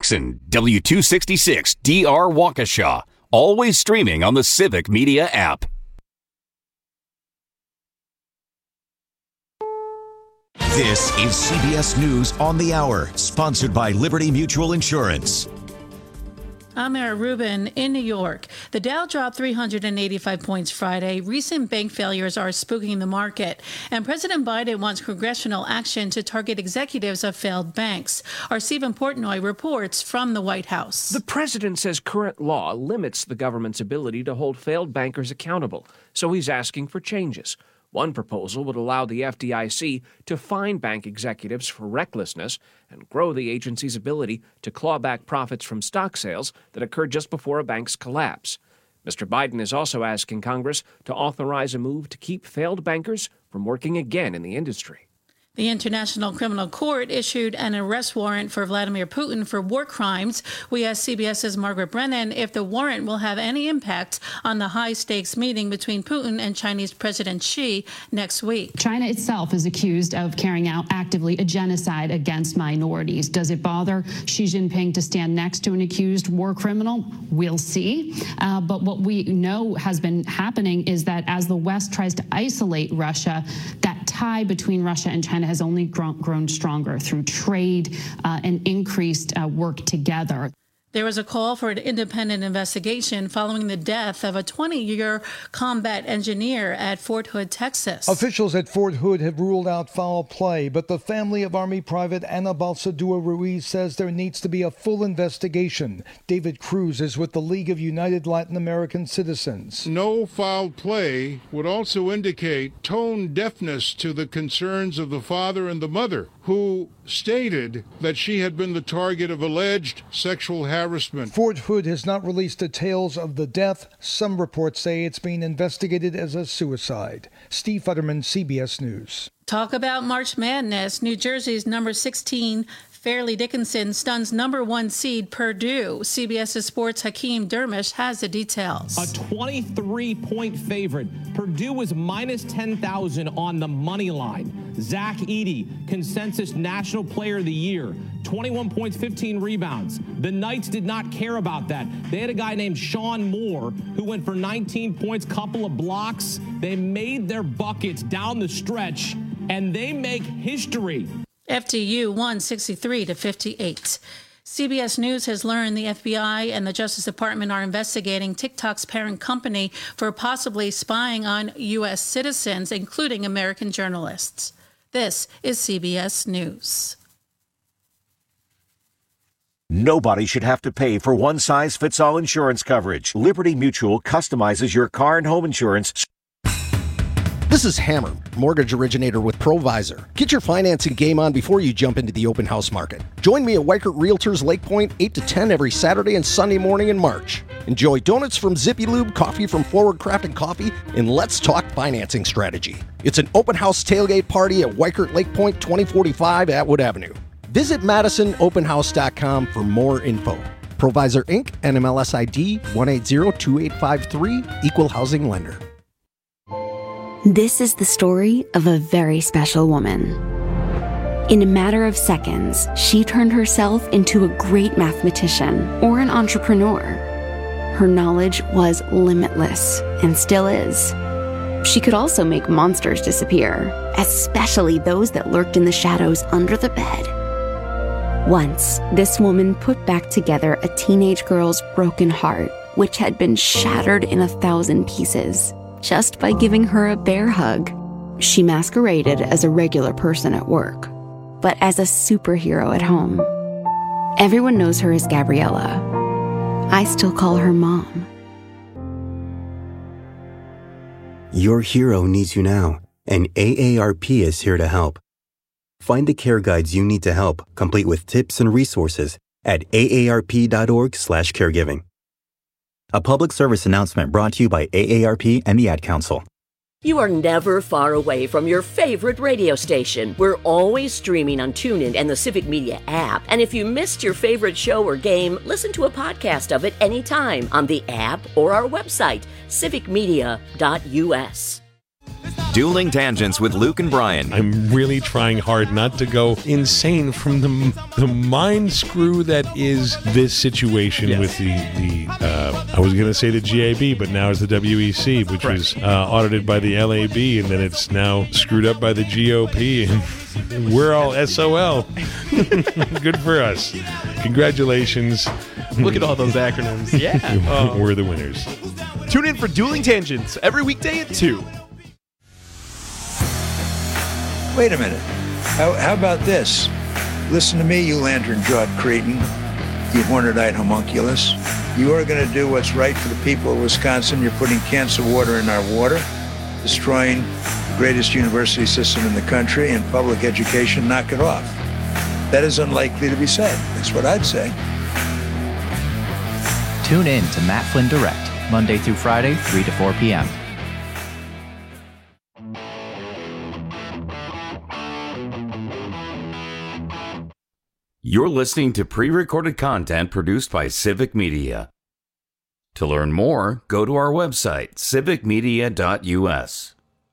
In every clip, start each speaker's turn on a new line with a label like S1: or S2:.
S1: Jackson, W266DR Waukesha. Always streaming on the Civic Media app.
S2: This is CBS News on the Hour, sponsored by Liberty Mutual Insurance.
S3: I'm Mara Rubin in New York. The Dow dropped 385 points Friday. Recent bank failures are spooking the market, and President Biden wants congressional action to target executives of failed banks. Our Stephen Portnoy reports from the White House.
S4: The president says current law limits the government's ability to hold failed bankers accountable, so he's asking for changes. One proposal would allow the FDIC to fine bank executives for recklessness and grow the agency's ability to claw back profits from stock sales that occurred just before a bank's collapse. Mr. Biden is also asking Congress to authorize a move to keep failed bankers from working again in the industry.
S3: The International Criminal Court issued an arrest warrant for Vladimir Putin for war crimes. We asked CBS's Margaret Brennan if the warrant will have any impact on the high-stakes meeting between Putin and Chinese President Xi next week.
S5: China itself is accused of carrying out actively a genocide against minorities. Does it bother Xi Jinping to stand next to an accused war criminal? We'll see. But what we know has been happening is that as the West tries to isolate Russia, that tie between Russia and China has only grown stronger through trade and increased work together.
S3: There was a call for an independent investigation following the death of a 20-year combat engineer at Fort Hood, Texas.
S6: Officials at Fort Hood have ruled out foul play, but the family of Army Private Ana Balsadua Ruiz says there needs to be a full investigation. David Cruz is with the League of United Latin American Citizens.
S7: No foul play would also indicate tone deafness to the concerns of the father and the mother, who stated that she had been the target of alleged sexual harassment.
S6: Fort Hood has not released details of the death. Some reports say it's being investigated as a suicide. Steve Futterman, CBS News.
S3: Talk about March Madness. New Jersey's number 16 Fairleigh Dickinson stuns number 1 seed Purdue. CBS's Sports' Hakeem Dermish has the details.
S8: A 23-point favorite. Purdue was minus 10,000 on the money line. Zach Edey, consensus National Player of the Year. 21 points, 15 rebounds. The Knights did not care about that. They had a guy named Sean Moore who went for 19 points, couple of blocks. They made their buckets down the stretch, and they make history.
S3: FDU won 63-58. CBS News has learned the FBI and the Justice Department are investigating TikTok's parent company for possibly spying on U.S. citizens, including American journalists. This is CBS News.
S9: Nobody should have to pay for one-size-fits-all insurance coverage. Liberty Mutual customizes your car and home insurance.
S10: This is Hammer, mortgage originator with Provisor. Get your financing game on before you jump into the open house market. Join me at Weichert Realtors Lake Point 8 to 10 every Saturday and Sunday morning in March. Enjoy donuts from Zippy Lube, coffee from Forward Crafted Coffee, and let's talk financing strategy. It's an open house tailgate party at Weichert Lake Point 2045 Atwood Avenue. Visit MadisonOpenHouse.com for more info. Provisor Inc., NMLS ID 1802853, Equal Housing Lender.
S11: This is the story of a very special woman. In a matter of seconds, she turned herself into a great mathematician or an entrepreneur. Her knowledge was limitless and still is. She could also make monsters disappear, especially those that lurked in the shadows under the bed. Once, this woman put back together a teenage girl's broken heart, which had been shattered in 1,000 pieces. Just by giving her a bear hug. She masqueraded as a regular person at work, but as a superhero at home. Everyone knows her as Gabriella. I still call her Mom.
S12: Your hero needs you now, and AARP is here to help. Find the care guides you need to help, complete with tips and resources at aarp.org/caregiving. A public service announcement brought to you by AARP and the Ad Council.
S13: You are never far away from your favorite radio station. We're always streaming on TuneIn and the Civic Media app. And if you missed your favorite show or game, listen to a podcast of it anytime on the app or our website, civicmedia.us.
S1: Dueling Tangents with Luke and Brian.
S14: I'm really trying hard not to go insane from the mind screw that is this situation with the I was going to say the GAB, but now it's the WEC, which was audited by the LAB, and then it's now screwed up by the GOP, and we're all SOL. Good for us. Congratulations.
S15: Look at all those acronyms. Yeah.
S14: We're the winners.
S15: Tune in for Dueling Tangents every weekday at 2.
S16: Wait a minute. How about this? Listen to me, you lantern-jawed cretin, you horned-eyed homunculus. You are going to do what's right for the people of Wisconsin. You're putting cancer water in our water, destroying the greatest university system in the country, and public education. Knock it off. That is unlikely to be said. That's what I'd say.
S17: Tune in to Matt Flynn Direct, Monday through Friday, 3 to 4 p.m.
S1: You're listening to pre-recorded content produced by Civic Media. To learn more, go to our website, civicmedia.us.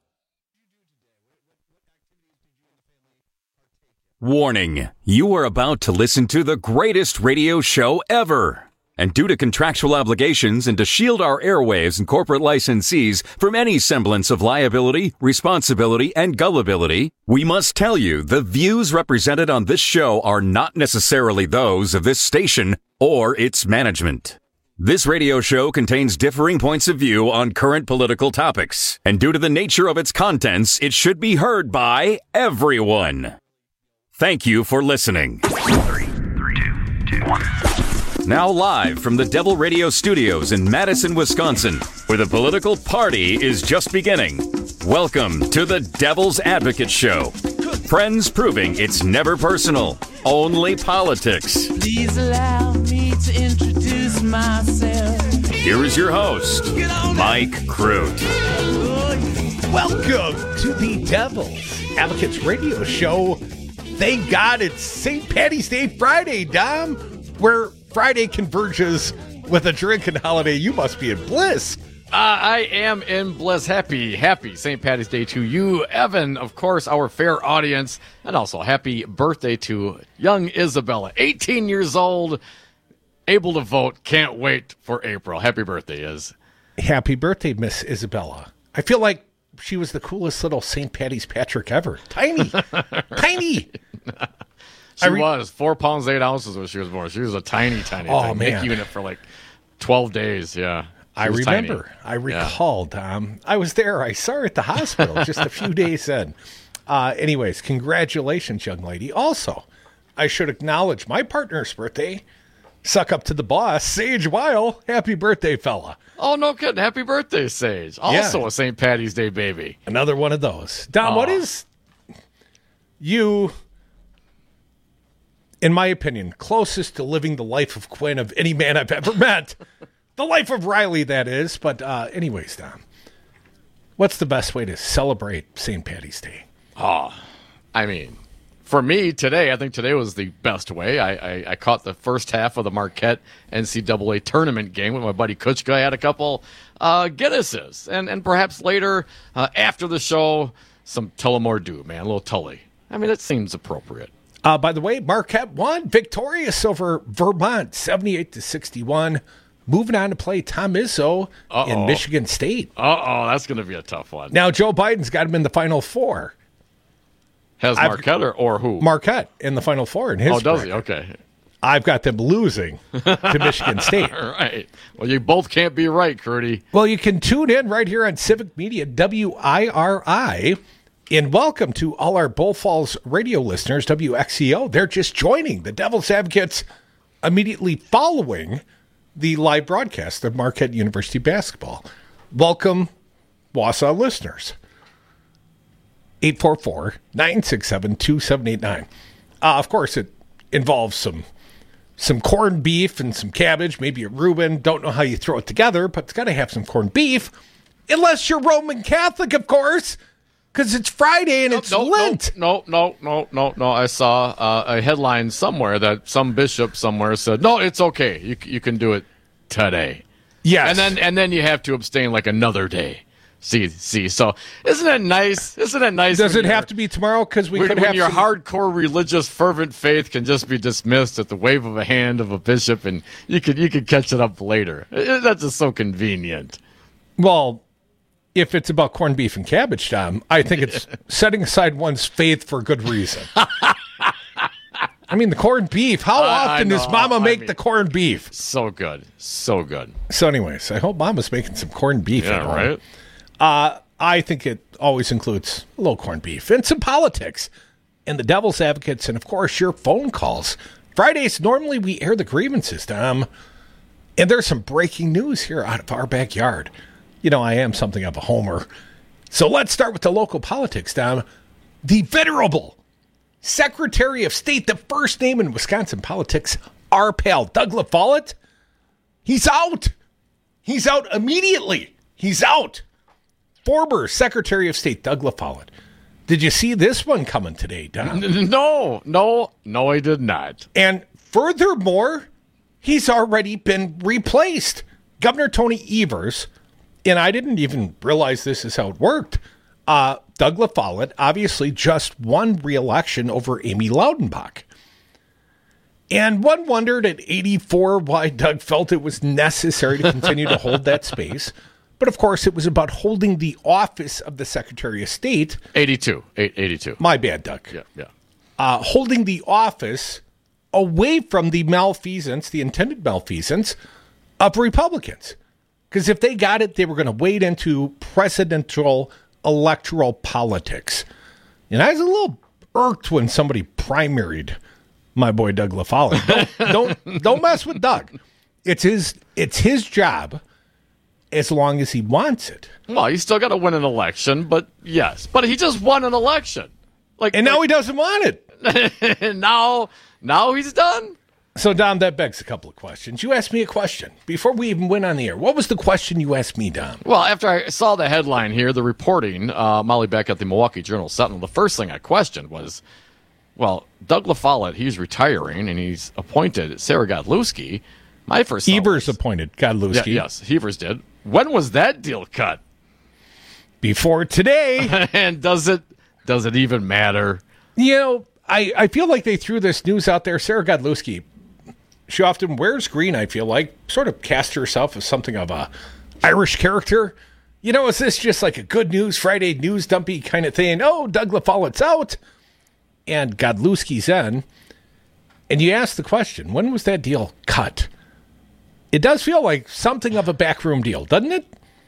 S1: Warning, you are about to listen to the greatest radio show ever. And due to contractual obligations and to shield our airwaves and corporate licensees from any semblance of liability, responsibility, and gullibility, we must tell you the views represented on this show are not necessarily those of this station or its management. This radio show contains differing points of view on current political topics, and due to the nature of its contents, it should be heard by everyone. Thank you for listening. 3, 2, 1. Now live from the Devil Radio Studios in Madison, Wisconsin, where the political party is just beginning. Welcome to the Devil's Advocate Show. Friends proving it's never personal, only politics.
S18: Please allow me to introduce myself.
S1: Here is your host, Mike Crute.
S14: Welcome to the Devil's Advocates Radio Show. Thank God it's St. Patty's Day Friday, Dom, where Friday converges with a drinking holiday. You must be in bliss.
S19: I am in bliss. Happy St. Patty's Day to you, Evan, of course, our fair audience, and also happy birthday to young Isabella, 18 years old, able to vote. Can't wait for April. Happy birthday, Iz.
S14: Happy birthday, Miss Isabella. I feel like she was the coolest little St. Patty's Patrick ever. Tiny. Tiny.
S19: She was 4 pounds 8 ounces when she was born. She was a tiny thing.
S14: Man.
S19: Making it for like 12 days. Yeah,
S14: I remember. Tiny. I recalled. I was there. I saw her at the hospital just a few days in. Anyways, congratulations, young lady. Also, I should acknowledge my partner's birthday. Suck up to the boss, Sage Weil. Happy birthday, fella.
S19: Oh, no kidding. Happy birthday, Sage. Also a St. Patty's Day baby.
S14: Another one of those. Dom, what is you, in my opinion, closest to living the life of Quinn of any man I've ever met? The life of Riley, that is. But anyways, Dom, what's the best way to celebrate St. Patty's Day?
S19: I mean, for me today, I think today was the best way. I caught the first half of the Marquette NCAA tournament game with my buddy Kuchka. I had a couple Guinnesses. And perhaps later, after the show, some Tullamore Dew, man, a little Tully. I mean, it seems appropriate.
S14: By the way, Marquette won, victorious over Vermont, 78-61. Moving on to play Tom Izzo in Michigan State.
S19: That's going to be a tough one.
S14: Now, Joe Biden's got him in the Final Four.
S19: Has Marquette or who?
S14: Marquette in the Final Four in his
S19: does he? Okay.
S14: I've got them losing to Michigan State.
S19: All right. Well, you both can't be right, Curdy.
S14: Well, you can tune in right here on Civic Media, WIRI. And welcome to all our Bull Falls radio listeners, WXCO. They're just joining the Devil's Advocates immediately following the live broadcast of Marquette University basketball. Welcome, Wausau listeners. 844-967-2789. Of course, it involves some corned beef and some cabbage, maybe a Reuben. Don't know how you throw it together, but it's got to have some corned beef. Unless you're Roman Catholic, of course. Because it's Friday and it's Lent.
S19: No. I saw a headline somewhere that some bishop somewhere said, no, it's okay. You can do it today.
S14: Yes.
S19: And then you have to abstain like another day. See. So isn't it nice? Isn't it nice?
S20: Does it have to be tomorrow? Because we could have
S19: your hardcore religious fervent faith can just be dismissed at the wave of a hand of a bishop, and you could catch it up later. That's just so convenient.
S20: Well, if it's about corned beef and cabbage, Tom, I think it's setting aside one's faith for good reason. I mean, the corned beef. How often does Mama make the corned beef?
S19: So good. So good.
S20: So anyways, I hope Mama's making some corned beef.
S19: Yeah, right?
S20: I think it always includes a little corned beef and some politics and the devil's advocates and, of course, your phone calls. Fridays, normally we air the grievances, Tom. And there's some breaking news here out of our backyard. You know, I am something of a homer. So let's start with the local politics, Tom. The venerable Secretary of State, the first name in Wisconsin politics, our pal, Doug LaFollette, he's out. He's out immediately. He's out. Former Secretary of State, Doug LaFollette. Did you see this one coming today, Tom?
S19: No, I did not.
S20: And furthermore, he's already been replaced. Governor Tony Evers, and I didn't even realize this is how it worked, Doug LaFollette obviously just won re-election over Amy Loudenbach. And one wondered at 84 why Doug felt it was necessary to continue to hold that space. But, of course, it was about holding the office of the Secretary of State.
S19: 82.
S20: My bad, Doug.
S19: Yeah.
S20: Holding the office away from the malfeasance, the intended malfeasance of Republicans. Because if they got it, they were going to wade into presidential electoral politics. And I was a little irked when somebody primaried my boy Doug LaFollette. Don't mess with Doug. It's his job. As long as he wants it.
S19: Well, he's still got to win an election, but yes. But he just won an election.
S20: Now he doesn't want
S19: it. now he's done.
S20: So, Dom, that begs a couple of questions. You asked me a question before we even went on the air. What was the question you asked me, Dom?
S19: Well, after I saw the headline here, the reporting, Molly Beck at the Milwaukee Journal-Sentinel, the first thing I questioned was, well, Doug LaFollette, he's retiring, and he's appointed Sarah Godlewski. My first
S20: Evers appointed Godlewski.
S19: Yes, Evers did. When was that deal cut?
S20: Before today.
S19: And does it even matter?
S20: You know, I feel like they threw this news out there. Sarah Godlewski, she often wears green, I feel like, sort of cast herself as something of a Irish character. You know, is this just like a Good News Friday news dumpy kind of thing? Oh, Doug LaFollette's out and Godlewski's in. And you ask the question, when was that deal cut? It does feel like something of a backroom deal, doesn't it?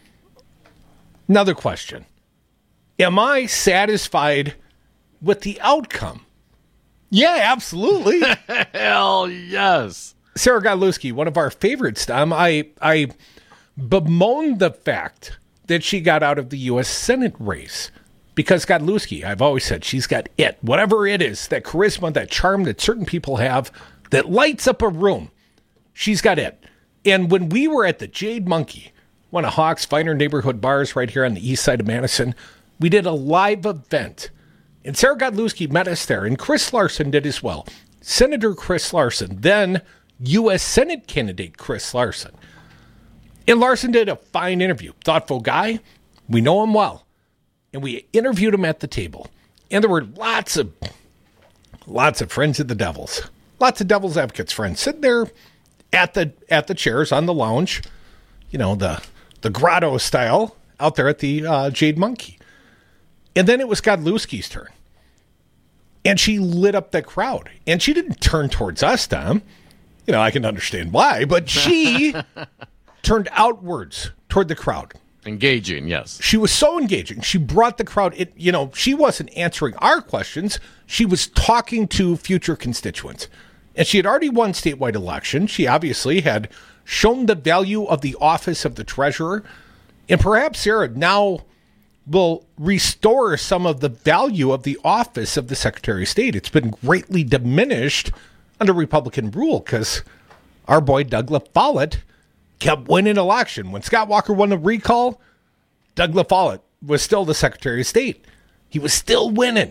S20: Another question. Am I satisfied with the outcome? Yeah, absolutely.
S19: Hell yes.
S20: Sarah Godlewski, one of our favorites, Tom. I bemoan the fact that she got out of the U.S. Senate race. Because Godlewski, I've always said, she's got it. Whatever it is, that charisma, that charm that certain people have that lights up a room. She's got it. And when we were at the Jade Monkey, one of Hawk's finer neighborhood bars right here on the east side of Madison, we did a live event. And Sarah Godlewski met us there, and Chris Larson did as well. Senator Chris Larson, then U.S. Senate candidate Chris Larson. And Larson did a fine interview. Thoughtful guy. We know him well. And we interviewed him at the table. And there were lots of friends of the Devils. Lots of Devils advocates friends sitting there at the chairs on the lounge, you know, the grotto style out there at the Jade Monkey. And then it was Godlewski's turn. And she lit up the crowd. And she didn't turn towards us, Tom. You know, I can understand why, but she turned outwards toward the crowd.
S19: Engaging, yes.
S20: She was so engaging. She brought the crowd. She wasn't answering our questions. She was talking to future constituents. And she had already won statewide election. She obviously had shown the value of the office of the treasurer. And perhaps Sarah now will restore some of the value of the office of the Secretary of State. It's been greatly diminished under Republican rule because our boy Doug LaFollette kept winning election. When Scott Walker won the recall, Doug LaFollette was still the Secretary of State. He was still winning.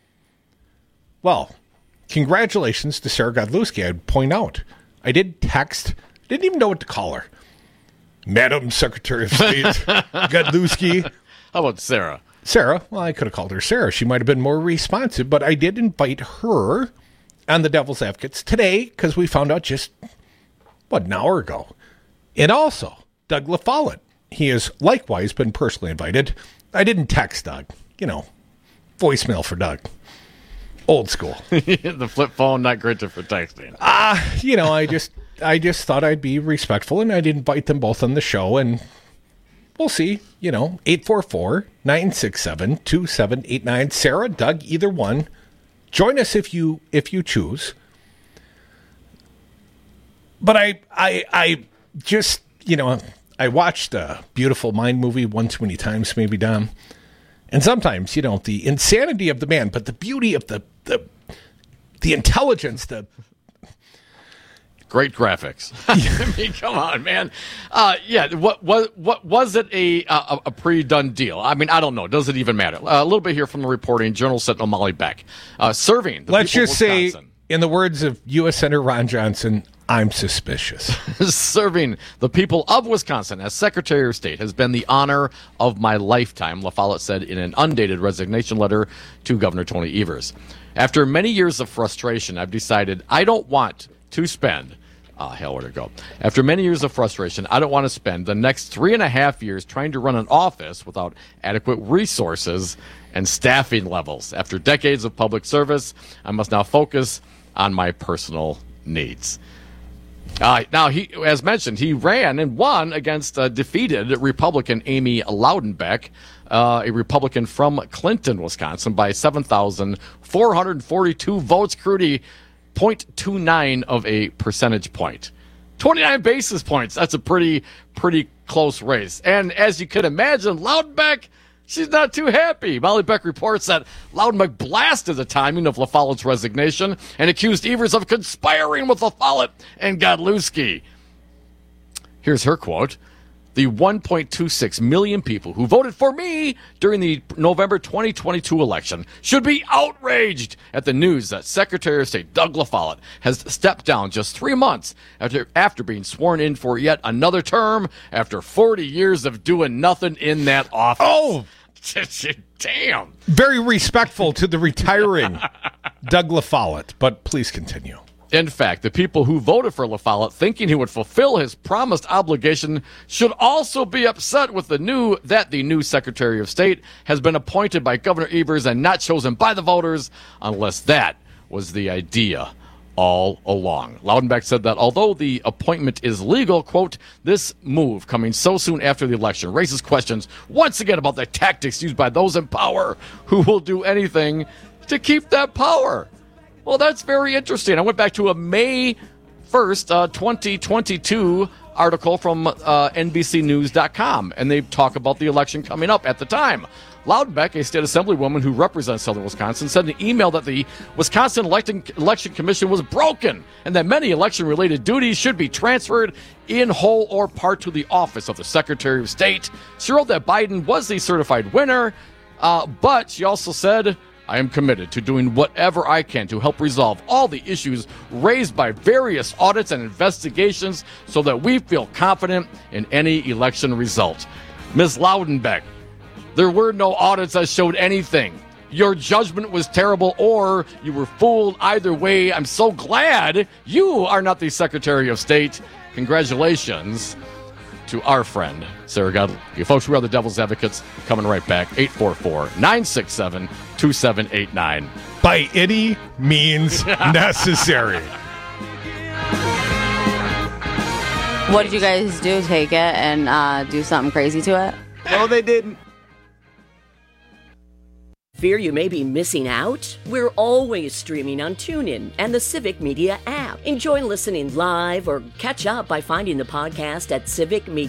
S20: Well, congratulations to Sarah Godlewski, I'd point out. I did text, didn't even know what to call her. Madam Secretary of State Godlewski.
S19: How about Sarah?
S20: Sarah, well, I could have called her Sarah. She might have been more responsive, but I did invite her on the Devil's Advocates today because we found out just, an hour ago. And also, Doug LaFollette. He has likewise been personally invited. I didn't text Doug. Voicemail for Doug. Old school.
S19: The flip phone, not great for texting.
S20: I just thought I'd be respectful, and I'd invite them both on the show, and we'll see. 844-967-2789. Sarah, Doug, either one. Join us if you choose. But I just, I watched a Beautiful Mind movie one too many times, maybe, Dom. And sometimes, the insanity of the man, but the beauty of the intelligence, the
S19: great graphics. I mean, come on, man. What was it a pre-done deal? I mean, I don't know. Does it even matter? A little bit here from the reporting, Journal Sentinel Molly Beck, serving.
S20: Let's just say, in the words of U.S. Senator Ron Johnson, I'm suspicious.
S19: Serving the people of Wisconsin as Secretary of State has been the honor of my lifetime, LaFollette said in an undated resignation letter to Governor Tony Evers. After many years of frustration, I've decided I don't want to spend, where'd it go? After many years of frustration, I don't want to spend the next 3.5 years trying to run an office without adequate resources and staffing levels. After decades of public service, I must now focus on my personal needs. Now, he, as mentioned, he ran and won against defeated Republican Amy Loudenbeck, a Republican from Clinton, Wisconsin, by 7,442 votes. Crudy, 0.29 of a percentage point. 29 basis points. That's a pretty close race. And as you can imagine, Loudenbeck, she's not too happy. Molly Beck reports that Loudenbeck blasted the timing of LaFollette's resignation and accused Evers of conspiring with LaFollette and Godlewski. Here's her quote. The 1.26 million people who voted for me during the November 2022 election should be outraged at the news that Secretary of State Doug LaFollette has stepped down just 3 months after being sworn in for yet another term after 40 years of doing nothing in that office.
S20: Oh!
S19: Damn.
S20: Very respectful to the retiring Doug LaFollette, but please continue.
S19: In fact, the people who voted for LaFollette thinking he would fulfill his promised obligation should also be upset with the new Secretary of State has been appointed by Governor Evers and not chosen by the voters, unless that was the idea all along. Loudenbeck said that although the appointment is legal, quote, this move coming so soon after the election raises questions once again about the tactics used by those in power who will do anything to keep that power. Well, that's very interesting. I went back to a May 1st, 2022 article from NBCnews.com, and they talk about the election coming up at the time. Loudenbeck, a state assemblywoman who represents southern Wisconsin, said in an email that the Wisconsin Election Commission was broken and that many election-related duties should be transferred in whole or part to the office of the Secretary of State. She wrote that Biden was the certified winner, but she also said, I am committed to doing whatever I can to help resolve all the issues raised by various audits and investigations so that we feel confident in any election result. Ms. Loudenbeck, there were no audits that showed anything. Your judgment was terrible or you were fooled. Either way, I'm so glad you are not the Secretary of State. Congratulations to our friend, Sarah Godley. You folks, we are the Devil's Advocates, coming right back. 844-967-2789.
S20: By any means necessary.
S21: What did you guys do? Take it and do something crazy to it?
S15: No, they didn't.
S13: Fear you may be missing out? We're always streaming on TuneIn and the Civic Media app. Enjoy listening live or catch up by finding the podcast at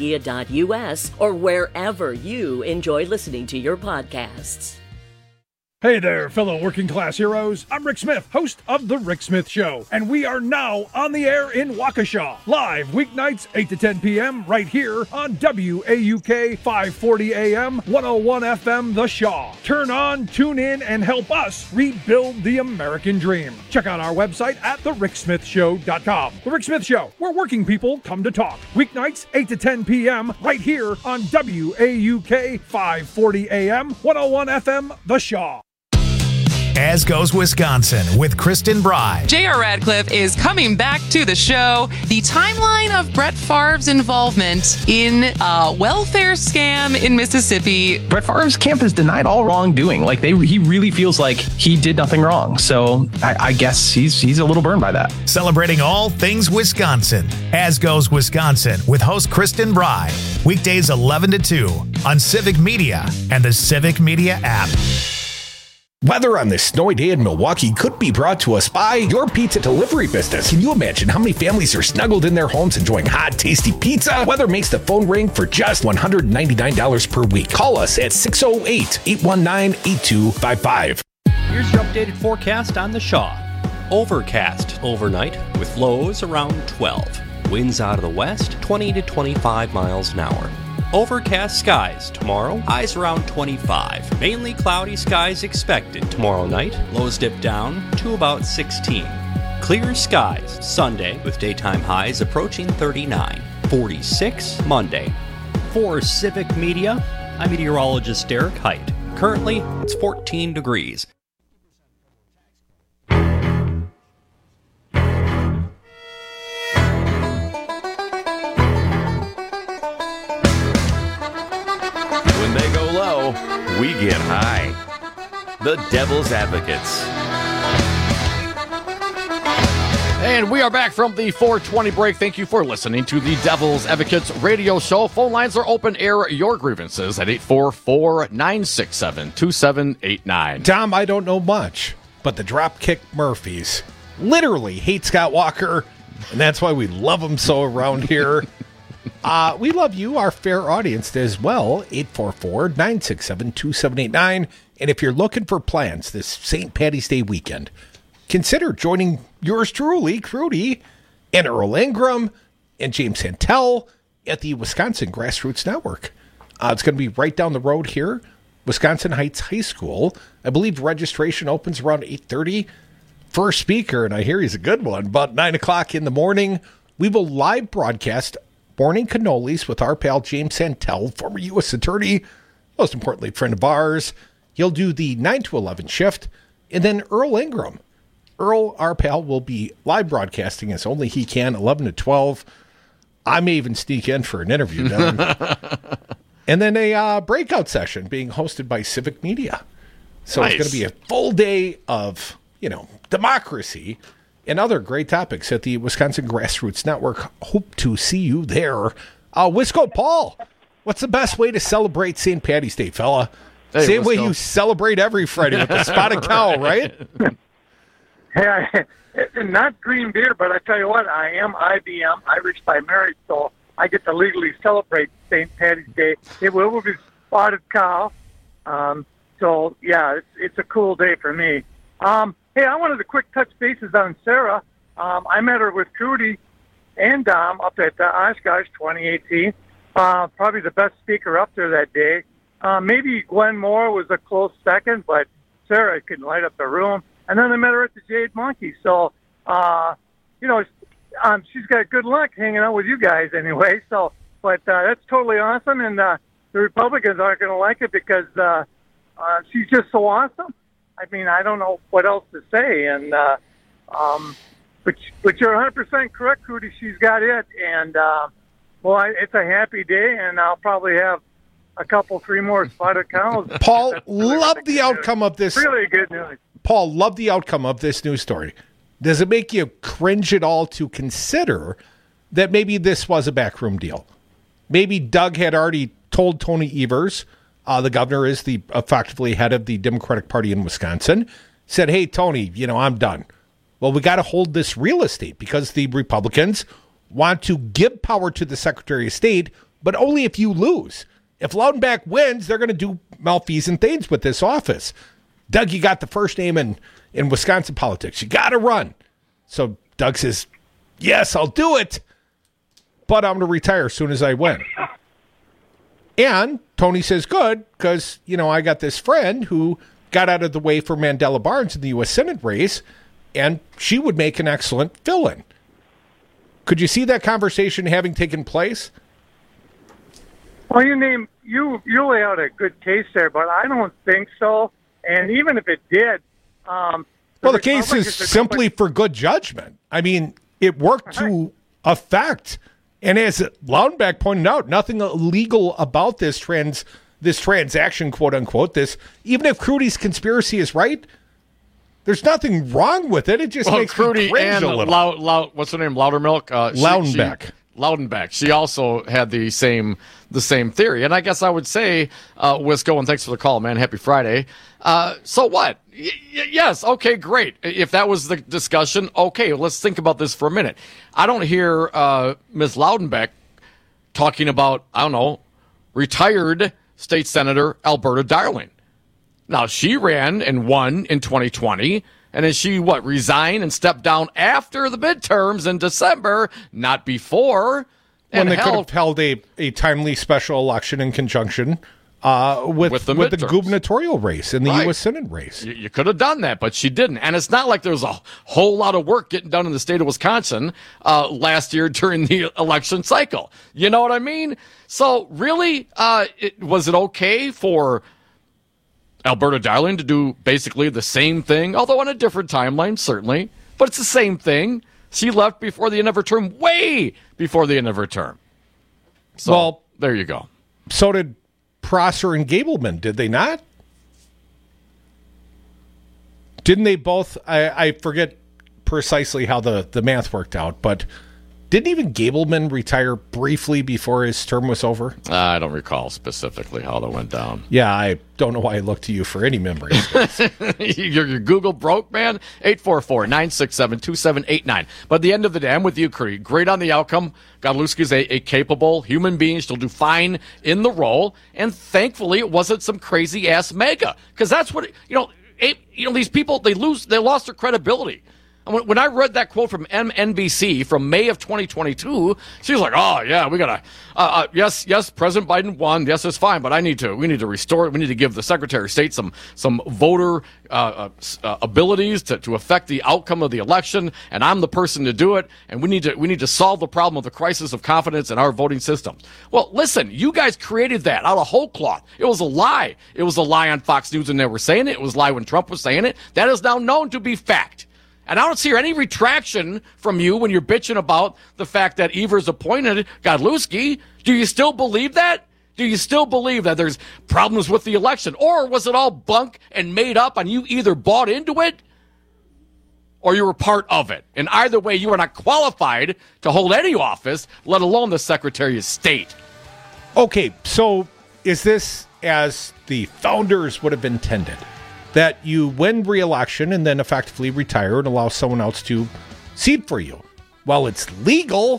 S13: civicmedia.us or wherever you enjoy listening to your podcasts.
S2: Hey there, fellow working class heroes. I'm Rick Smith, host of The Rick Smith Show, and we are now on the air in Waukesha, live weeknights 8 to 10 p.m. right here on WAUK 540 AM, 101 FM, The Shaw. Turn on, tune in, and help us rebuild the American dream. Check out our website at thericksmithshow.com. The Rick Smith Show, where working people come to talk. Weeknights 8 to 10 p.m. right here on WAUK 540 AM, 101 FM, The Shaw.
S22: As Goes Wisconsin with Kristen Bry.
S23: J.R. Radcliffe is coming back to the show. The timeline of Brett Favre's involvement in a welfare scam in Mississippi.
S15: Brett Favre's camp has denied all wrongdoing. Like he really feels like he did nothing wrong. So I guess he's a little burned by that.
S22: Celebrating all things Wisconsin. As Goes Wisconsin with host Kristen Bry. Weekdays 11 to 2 on Civic Media and the Civic Media app.
S20: Weather on this snowy day in Milwaukee could be brought to us by your pizza delivery business. Can you imagine how many families are snuggled in their homes enjoying hot, tasty pizza? Weather makes the phone ring for just $199 per week. Call us at 608-819-8255.
S24: Here's your updated forecast on the Shaw. Overcast overnight with lows around 12. Winds out of the west, 20 to 25 miles an hour. Overcast skies tomorrow, highs around 25. Mainly cloudy skies expected tomorrow night, lows dip down to about 16. Clear skies Sunday with daytime highs approaching 39. 46 Monday. For Civic Media, I'm meteorologist Derek Height. Currently, it's 14 degrees.
S1: We get high. The Devil's Advocates.
S19: And we are back from the 420 break. Thank you for listening to the Devil's Advocates radio show. Phone lines are open. Air your grievances at 844-967-2789.
S20: Tom, I don't know much, but the Dropkick Murphys literally hate Scott Walker, and that's why we love him so around here. We love you, our fair audience, as well. 844-967-2789. And if you're looking for plans this St. Paddy's Day weekend, consider joining yours truly, Crudy, and Earl Ingram, and James Santel at the Wisconsin Grassroots Network. It's going to be right down the road here, Wisconsin Heights High School. I believe registration opens around 8:30. First speaker, and I hear he's a good one, about 9 o'clock in the morning. We will live broadcast Morning Cannolis with our pal James Santel, former U.S. attorney, most importantly, friend of ours. He'll do the 9 to 11 shift. And then Earl Ingram. Earl, our pal, will be live broadcasting as only he can, 11 to 12. I may even sneak in for an interview, Devin. And then a breakout session being hosted by Civic Media. So It's going to be a full day of, democracy and other great topics at the Wisconsin Grassroots Network. Hope to see you there. Wisco Paul, what's the best way to celebrate St. Paddy's Day, fella?
S25: Hey,
S20: Same way you celebrate every Friday with the spotted cow, right?
S25: Hey, not green beer, but I tell you what, I am IBM, Irish by marriage, so I get to legally celebrate St. Paddy's Day. It will be spotted cow. So, yeah, it's a cool day for me. Hey, I wanted to quick touch bases on Sarah. I met her with Trudy and Dom up at Oshkosh 2018. Probably the best speaker up there that day. Maybe Glenn Moore was a close second, but Sarah could light up the room. And then I met her at the Jade Monkey. So, she's got good luck hanging out with you guys anyway. So, but that's totally awesome. And the Republicans aren't going to like it because she's just so awesome. I mean, I don't know what else to say. And but you're 100% correct, Crudy. She's got it. And, it's a happy day, and I'll probably have a couple, 3 more spotted cows.
S20: Paul, love the outcome of this.
S25: Really good news.
S20: Paul, love the outcome of this news story. Does it make you cringe at all to consider that maybe this was a backroom deal? Maybe Doug had already told Tony Evers, the governor is the effectively head of the Democratic Party in Wisconsin, said, hey, Tony, I'm done. Well, we got to hold this real estate because the Republicans want to give power to the Secretary of State, but only if you lose. If Loudenbach wins, they're going to do malfeasant things with this office. Doug, you got the first name in Wisconsin politics. You got to run. So Doug says, yes, I'll do it, but I'm going to retire as soon as I win. And Tony says, good, because, I got this friend who got out of the way for Mandela Barnes in the U.S. Senate race, and she would make an excellent fill-in. Could you see that conversation having taken place?
S25: Well, you lay out a good case there, but I don't think so. And even if it did,
S20: the case is simply for good judgment. I mean, it worked to effect. And as Loudenbeck pointed out, nothing illegal about this transaction, quote unquote. Even if Crudy's conspiracy is right, there's nothing wrong with it. It just makes me cringe a little.
S19: What's her name? Loudermilk.
S20: Loudenbeck.
S19: Loudenbeck. She also had the same theory, and I guess I would say, Wisco, and thanks for the call, man. Happy Friday. So what? Yes, okay, great. If that was the discussion, okay, let's think about this for a minute. I don't hear Ms. Loudenbeck talking about, I don't know, retired State Senator Alberta Darling. Now, she ran and won in 2020, and then she, resigned and stepped down after the midterms in December, not before.
S20: When they could have held a timely special election in conjunction with the gubernatorial race and the U.S. Senate race.
S19: You could have done that, but she didn't. And it's not like there was a whole lot of work getting done in the state of Wisconsin last year during the election cycle. You know what I mean? So really, was it okay for Alberta Darling to do basically the same thing, although on a different timeline, certainly, but it's the same thing. She left before the end of her term, way before the end of her term. So, there you go.
S20: So did Prosser and Gableman, did they not? Didn't they both? I forget precisely how the math worked out, but didn't even Gableman retire briefly before his term was over?
S19: I don't recall specifically how that went down.
S20: Yeah, I don't know why I look to you for any memories.
S19: Your Google broke, man. 844-967-2789. But at the end of the day, I'm with you, Creed. Great on the outcome. Godlewski's a capable human being. She'll do fine in the role. And thankfully, it wasn't some crazy-ass mega. Because that's what, these people, they lost their credibility. When I read that quote from MNBC from May of 2022, she was like, "Oh yeah, we gotta, yes, President Biden won. Yes, it's fine, but we need to restore it. We need to give the Secretary of State some voter abilities to affect the outcome of the election, and I'm the person to do it. And we need to solve the problem of the crisis of confidence in our voting systems." Well, listen, you guys created that out of whole cloth. It was a lie. It was a lie on Fox News when they were saying it. It was a lie when Trump was saying it. That is now known to be fact. And I don't hear any retraction from you when you're bitching about the fact that Evers appointed Godlewski. Do you still believe that? Do you still believe that there's problems with the election? Or was it all bunk and made up and you either bought into it or you were part of it? And either way, you are not qualified to hold any office, let alone the Secretary of State.
S20: Okay, so is this as the founders would have intended? That you win re-election and then effectively retire and allow someone else to seat for you. While it's legal,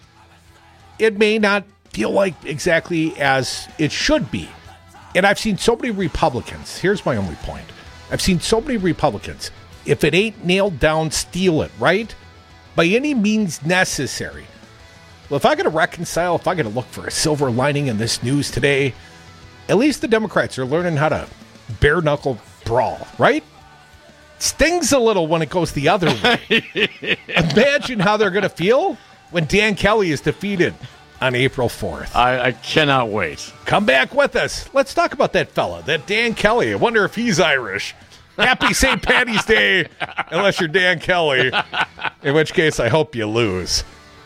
S20: it may not feel like exactly as it should be. And I've seen so many Republicans. Here's my only point. I've seen so many Republicans. If it ain't nailed down, steal it, right? By any means necessary. Well, if I got to reconcile, if I got to look for a silver lining in this news today, at least the Democrats are learning how to bare knuckle brawl, right? Stings a little when it goes the other way. Imagine how they're going to feel when Dan Kelly is defeated on April 4th.
S19: I cannot wait.
S20: Come back with us. Let's talk about that fella, that Dan Kelly. I wonder if he's Irish. Happy St. Paddy's Day, unless you're Dan Kelly, in which case I hope you lose.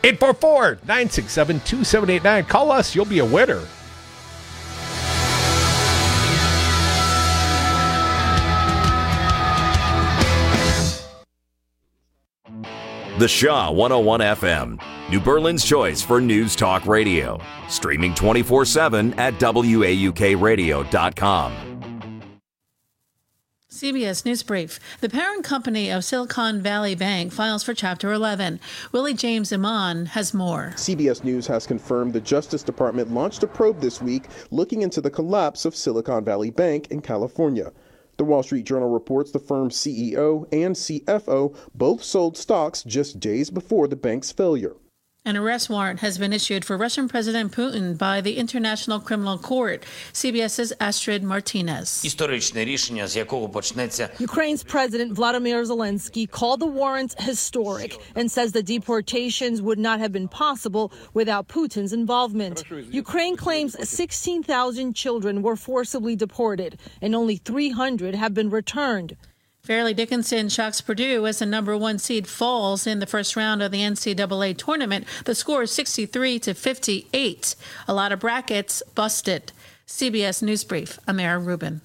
S20: 844-967-2789. Call us. You'll be a winner.
S1: The Shaw 101 FM, New Berlin's choice for news talk radio. Streaming 24/7 at WAUKradio.com.
S3: CBS News Brief. The parent company of Silicon Valley Bank files for Chapter 11. Willie James Iman has more.
S4: CBS News has confirmed the Justice Department launched a probe this week looking into the collapse of Silicon Valley Bank in California. The Wall Street Journal reports the firm's CEO and CFO both sold stocks just days before the bank's failure.
S3: An arrest warrant has been issued for Russian President Putin by the International Criminal Court. CBS's Astrid Martinez.
S5: Ukraine's President Vladimir Zelensky called the warrants historic and says the deportations would not have been possible without Putin's involvement. Ukraine claims 16,000 children were forcibly deported and only 300 have been returned.
S3: Fairleigh Dickinson shocks Purdue as the number 1 seed falls in the first round of the NCAA tournament. The score is 63-58. A lot of brackets busted. CBS News Brief, Amara Rubin.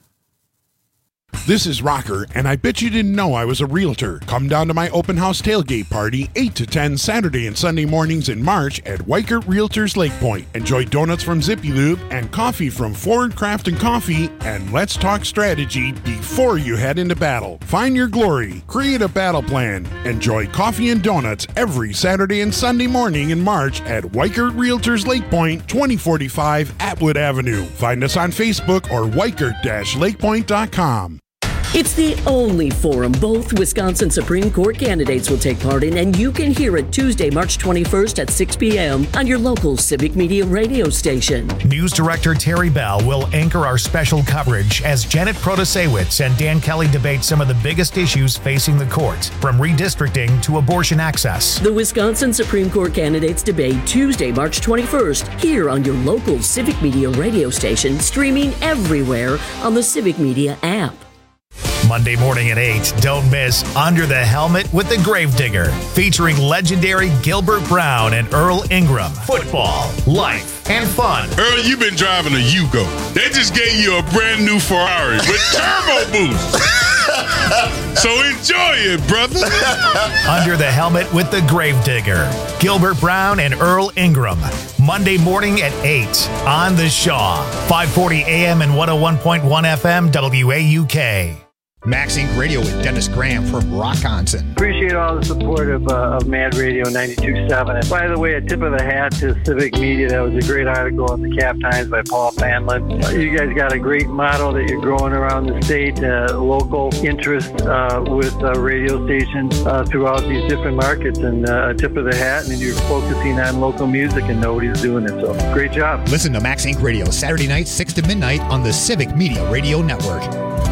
S6: This is Rocker, and I bet you didn't know I was a realtor. Come down to my open house tailgate party, 8 to 10 Saturday and Sunday mornings in March at Weichert Realtors Lake Point. Enjoy donuts from Zippy Lube and coffee from Forward Craft and Coffee, and let's talk strategy before you head into battle. Find your glory. Create a battle plan. Enjoy coffee and donuts every Saturday and Sunday morning in March at Weichert Realtors Lake Point, 2045 Atwood Avenue. Find us on Facebook or weichert-lakepoint.com.
S13: It's the only forum both Wisconsin Supreme Court candidates will take part in, and you can hear it Tuesday, March 21st at 6 p.m. on your local Civic Media radio station.
S22: News Director Terry Bell will anchor our special coverage as Janet Protasewicz and Dan Kelly debate some of the biggest issues facing the court, from redistricting to abortion access.
S13: The Wisconsin Supreme Court candidates debate Tuesday, March 21st, here on your local Civic Media radio station, streaming everywhere on the Civic Media app.
S22: Monday morning at 8, don't miss Under the Helmet with the Gravedigger, featuring legendary Gilbert Brown and Earl Ingram. Football, life, and fun.
S7: Earl, you've been driving a Yugo. They just gave you a brand new Ferrari with turbo boost. So enjoy it, brother.
S22: Under the Helmet with the Gravedigger, Gilbert Brown and Earl Ingram. Monday morning at 8 on the Shaw. 540 AM and 101.1 FM WAUK.
S8: Max Inc. Radio with Dennis Graham from Rockonson.
S25: Appreciate all the support of Mad Radio 92.7. And by the way, a tip of the hat to Civic Media. That was a great article in the Cap Times by Paul Fanlin. You guys got a great model that you're growing around the state, local interest with radio stations throughout these different markets. And a tip of the hat, and you're focusing on local music and nobody's doing it. So great job.
S8: Listen to Max Inc. Radio Saturday night, 6 to midnight on the Civic Media Radio Network.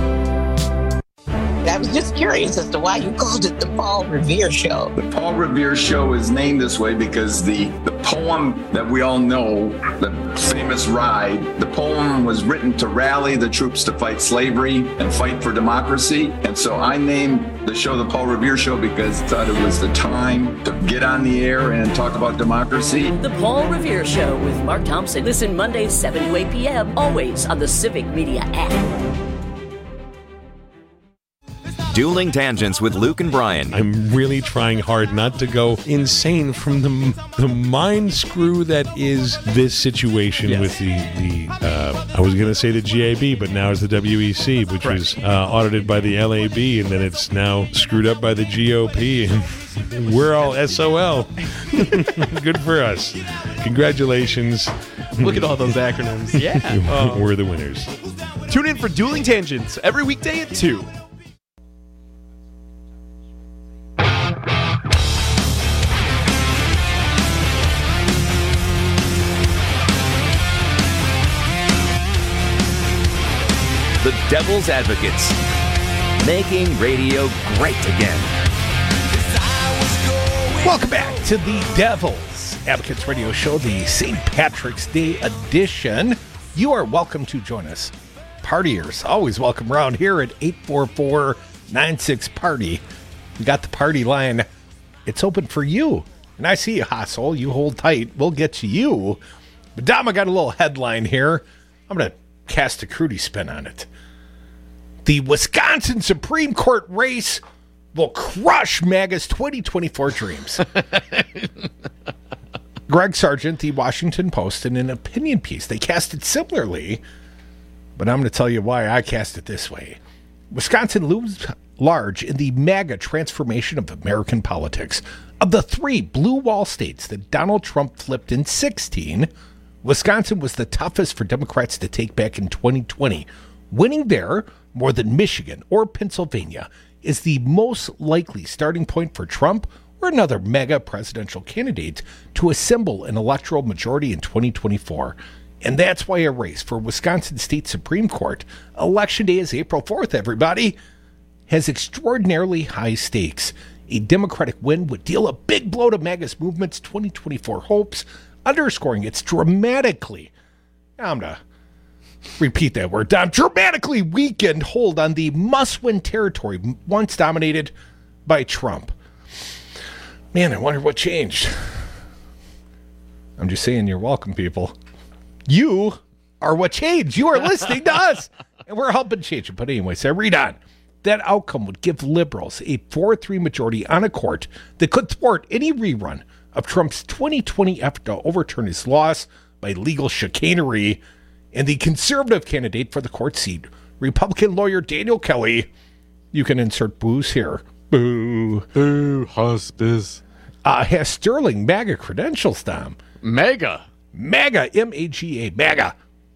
S9: I was just curious as to why you called it the Paul Revere Show.
S26: The Paul Revere Show is named this way because the poem that we all know, the famous Ride, the poem was written to rally the troops to fight slavery and fight for democracy. And so I named the show the Paul Revere Show because I thought it was the time to get on the air and talk about democracy.
S13: The Paul Revere Show with Mark Thompson. Listen Mondays 7 to 8 p.m. always on the Civic Media app.
S1: Dueling Tangents with Luke and Brian.
S14: I'm really trying hard not to go insane from the mind screw that is this situation with the I was going to say the GAB, but now it's the WEC, which was audited by the LAB, and then it's now screwed up by the GOP, and we're all SOL. Good for us. Congratulations.
S27: Look at all those acronyms. Yeah.
S14: We're the winners.
S27: Tune in for Dueling Tangents every weekday at 2.
S1: The Devil's Advocates, making radio great again.
S20: Welcome back to the Devil's Advocates Radio Show, the St. Patrick's Day edition. You are welcome to join us. Partiers, always welcome around here at 844-96-PARTY. We got the party line. It's open for you. And I see you, Hassel. You hold tight. We'll get to you. But Dom, I got a little headline here. I'm going to cast a Crudy spin on it. The Wisconsin Supreme Court race will crush MAGA's 2024 dreams. Greg Sargent, the Washington Post, in an opinion piece, they cast it similarly, but I'm going to tell you why I cast it this way. Wisconsin looms large in the MAGA transformation of American politics. Of the 3 blue wall states that Donald Trump flipped in 2016, Wisconsin was the toughest for Democrats to take back in 2020. Winning there more than Michigan or Pennsylvania, is the most likely starting point for Trump or another mega presidential candidate to assemble an electoral majority in 2024. And that's why a race for Wisconsin State Supreme Court, Election Day is April 4th, everybody, has extraordinarily high stakes. A Democratic win would deal a big blow to MAGA's movement's 2024 hopes, underscoring its dramatically, I'm going to repeat that word, dramatically weakened hold on the must-win territory once dominated by Trump. Man, I wonder what changed. I'm just saying, you're welcome, people. You are what changed. You are listening to us, and we're helping change it. But anyway, so I read on. That outcome would give liberals a 4-3 majority on a court that could thwart any rerun of Trump's 2020 effort to overturn his loss by legal chicanery. And the conservative candidate for the court seat, Republican lawyer Daniel Kelly, you can insert boos here. Boo.
S19: Boo, hospice.
S20: Has sterling MAGA credentials, Dom.
S19: MAGA,
S20: M-A-G-A, MAGA.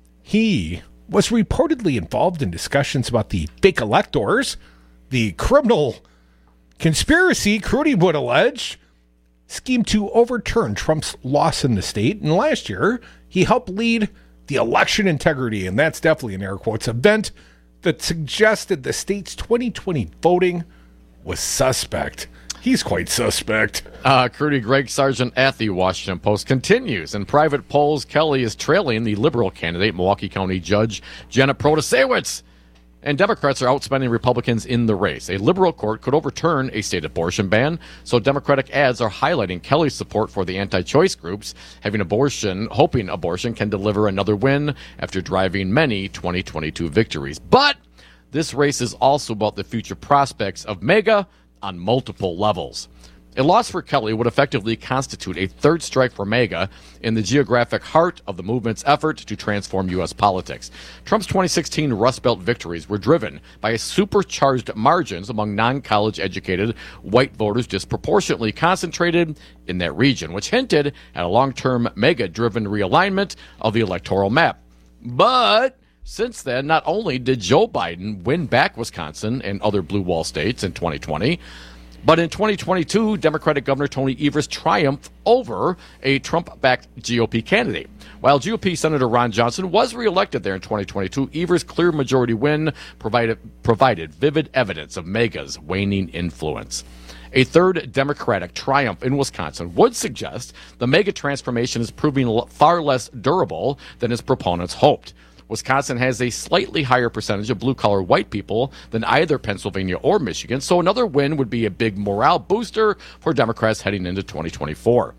S20: He was reportedly involved in discussions about the fake electors, the criminal conspiracy, Crudy would allege, scheme to overturn Trump's loss in the state. And last year, he helped lead the election integrity, and that's definitely an air quotes, event that suggested the state's 2020 voting was suspect. He's quite suspect.
S19: Crudy Greg Sargent at the Washington Post continues. In private polls, Kelly is trailing the liberal candidate, Milwaukee County Judge Janet Protasewicz. And Democrats are outspending Republicans in the race. A liberal court could overturn a state abortion ban, so Democratic ads are highlighting Kelly's support for the anti-choice groups, hoping abortion can deliver another win after driving many 2022 victories. But this race is also about the future prospects of MAGA on multiple levels. A loss for Kelly would effectively constitute a third strike for MAGA in the geographic heart of the movement's effort to transform U.S. politics. Trump's 2016 Rust Belt victories were driven by supercharged margins among non-college educated white voters disproportionately concentrated in that region, which hinted at a long-term MAGA-driven realignment of the electoral map. But since then, not only did Joe Biden win back Wisconsin and other blue wall states in 2020, but in 2022, Democratic Governor Tony Evers triumphed over a Trump-backed GOP candidate. While GOP Senator Ron Johnson was reelected there in 2022, Evers' clear majority win provided vivid evidence of MAGA's waning influence. A third Democratic triumph in Wisconsin would suggest the MAGA transformation is proving far less durable than its proponents hoped. Wisconsin has a slightly higher percentage of blue-collar white people than either Pennsylvania or Michigan, so another win would be a big morale booster for Democrats heading into 2024.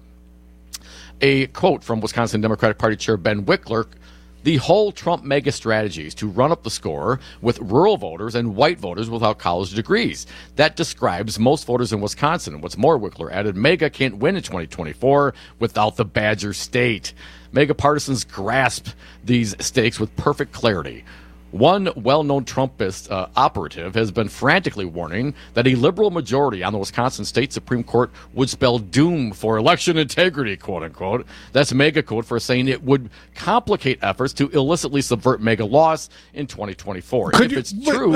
S19: A quote from Wisconsin Democratic Party Chair Ben Wickler: "The whole Trump MAGA strategy is to run up the score with rural voters and white voters without college degrees. That describes most voters in Wisconsin. What's more," Wickler added, "MAGA can't win in 2024 without the Badger State." MAGA partisans grasp these stakes with perfect clarity. One well-known Trumpist operative has been frantically warning that a liberal majority on the Wisconsin State Supreme Court would spell doom for election integrity, quote-unquote. That's MAGA code for saying it would complicate efforts to illicitly subvert MAGA loss in 2024. If it's true...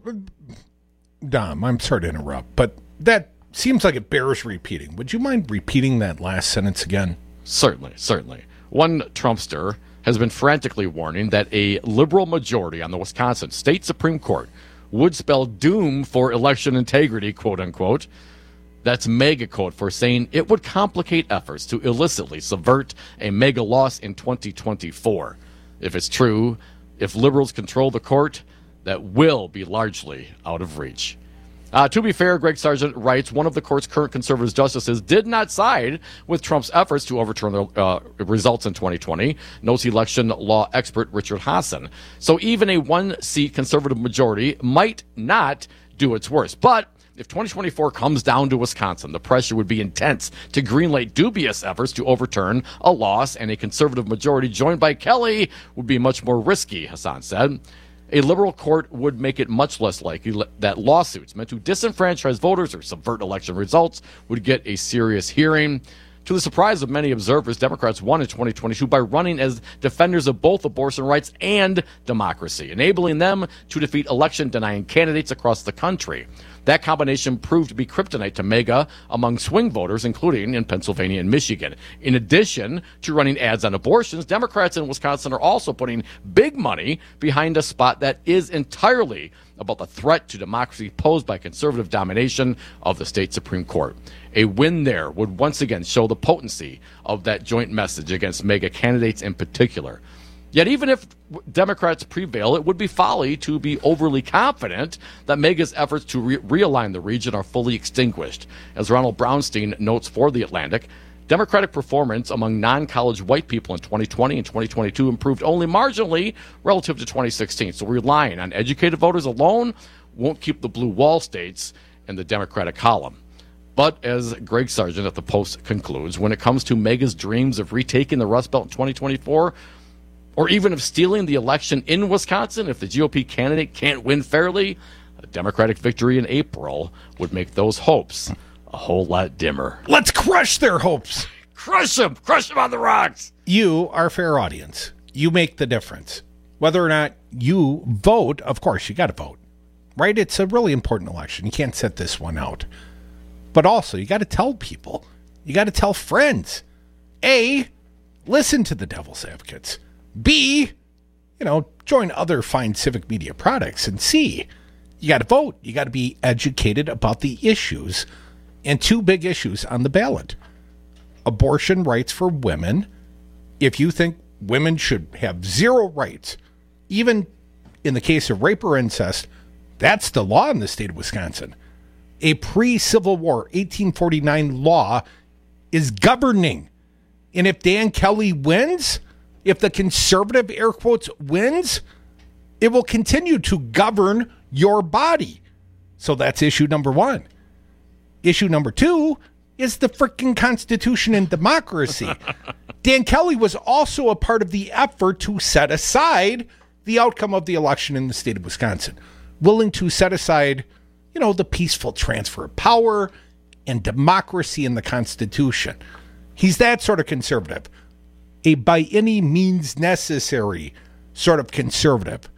S20: Dom, I'm sorry to interrupt, but that seems like it bears repeating. Would you mind repeating that last sentence again?
S19: Certainly. One Trumpster has been frantically warning that a liberal majority on the Wisconsin State Supreme Court would spell doom for election integrity, quote-unquote. That's MAGA code for saying it would complicate efforts to illicitly subvert a MAGA loss in 2024. If it's true, if liberals control the court, that will be largely out of reach. To be fair, Greg Sargent writes, one of the court's current conservative justices did not side with Trump's efforts to overturn the results in 2020, notes election law expert Richard Hassan. So even a one-seat conservative majority might not do its worst. But if 2024 comes down to Wisconsin, the pressure would be intense to greenlight dubious efforts to overturn a loss, and a conservative majority joined by Kelly would be much more risky, Hassan said. A liberal court would make it much less likely that lawsuits meant to disenfranchise voters or subvert election results would get a serious hearing. To the surprise of many observers, Democrats won in 2022 by running as defenders of both abortion rights and democracy, enabling them to defeat election-denying candidates across the country. That combination proved to be kryptonite to MAGA among swing voters, including in Pennsylvania and Michigan. In addition to running ads on abortions, Democrats in Wisconsin are also putting big money behind a spot that is entirely about the threat to democracy posed by conservative domination of the state Supreme Court. A win there would once again show the potency of that joint message against MAGA candidates in particular. Yet even if Democrats prevail, it would be folly to be overly confident that MAGA's efforts to realign the region are fully extinguished. As Ronald Brownstein notes for The Atlantic, Democratic performance among non-college white people in 2020 and 2022 improved only marginally relative to 2016. So relying on educated voters alone won't keep the blue wall states in the Democratic column. But as Greg Sargent at the Post concludes, when it comes to MAGA's dreams of retaking the Rust Belt in 2024, or even of stealing the election in Wisconsin, if the GOP candidate can't win fairly, a Democratic victory in April would make those hopes a whole lot dimmer.
S20: Let's crush their hopes.
S19: Crush them on the rocks.
S20: You, our fair audience, you make the difference. Whether or not you vote, of course, you got to vote, right? It's a really important election. You can't set this one out. But also, you got to tell people. You got to tell friends. A, listen to the Devil's Advocates. B, join other fine civic media products. And C, you got to vote. You got to be educated about the issues. And two big issues on the ballot. Abortion rights for women. If you think women should have zero rights, even in the case of rape or incest, that's the law in the state of Wisconsin. A pre-Civil War 1849 law is governing. And if Dan Kelly wins, if the conservative, air quotes, wins, it will continue to govern your body. So that's issue number one. Issue number two is the freaking Constitution and democracy. Dan Kelly was also a part of the effort to set aside the outcome of the election in the state of Wisconsin, willing to set aside, the peaceful transfer of power and democracy in the Constitution. He's that sort of conservative, a by any means necessary sort of conservative.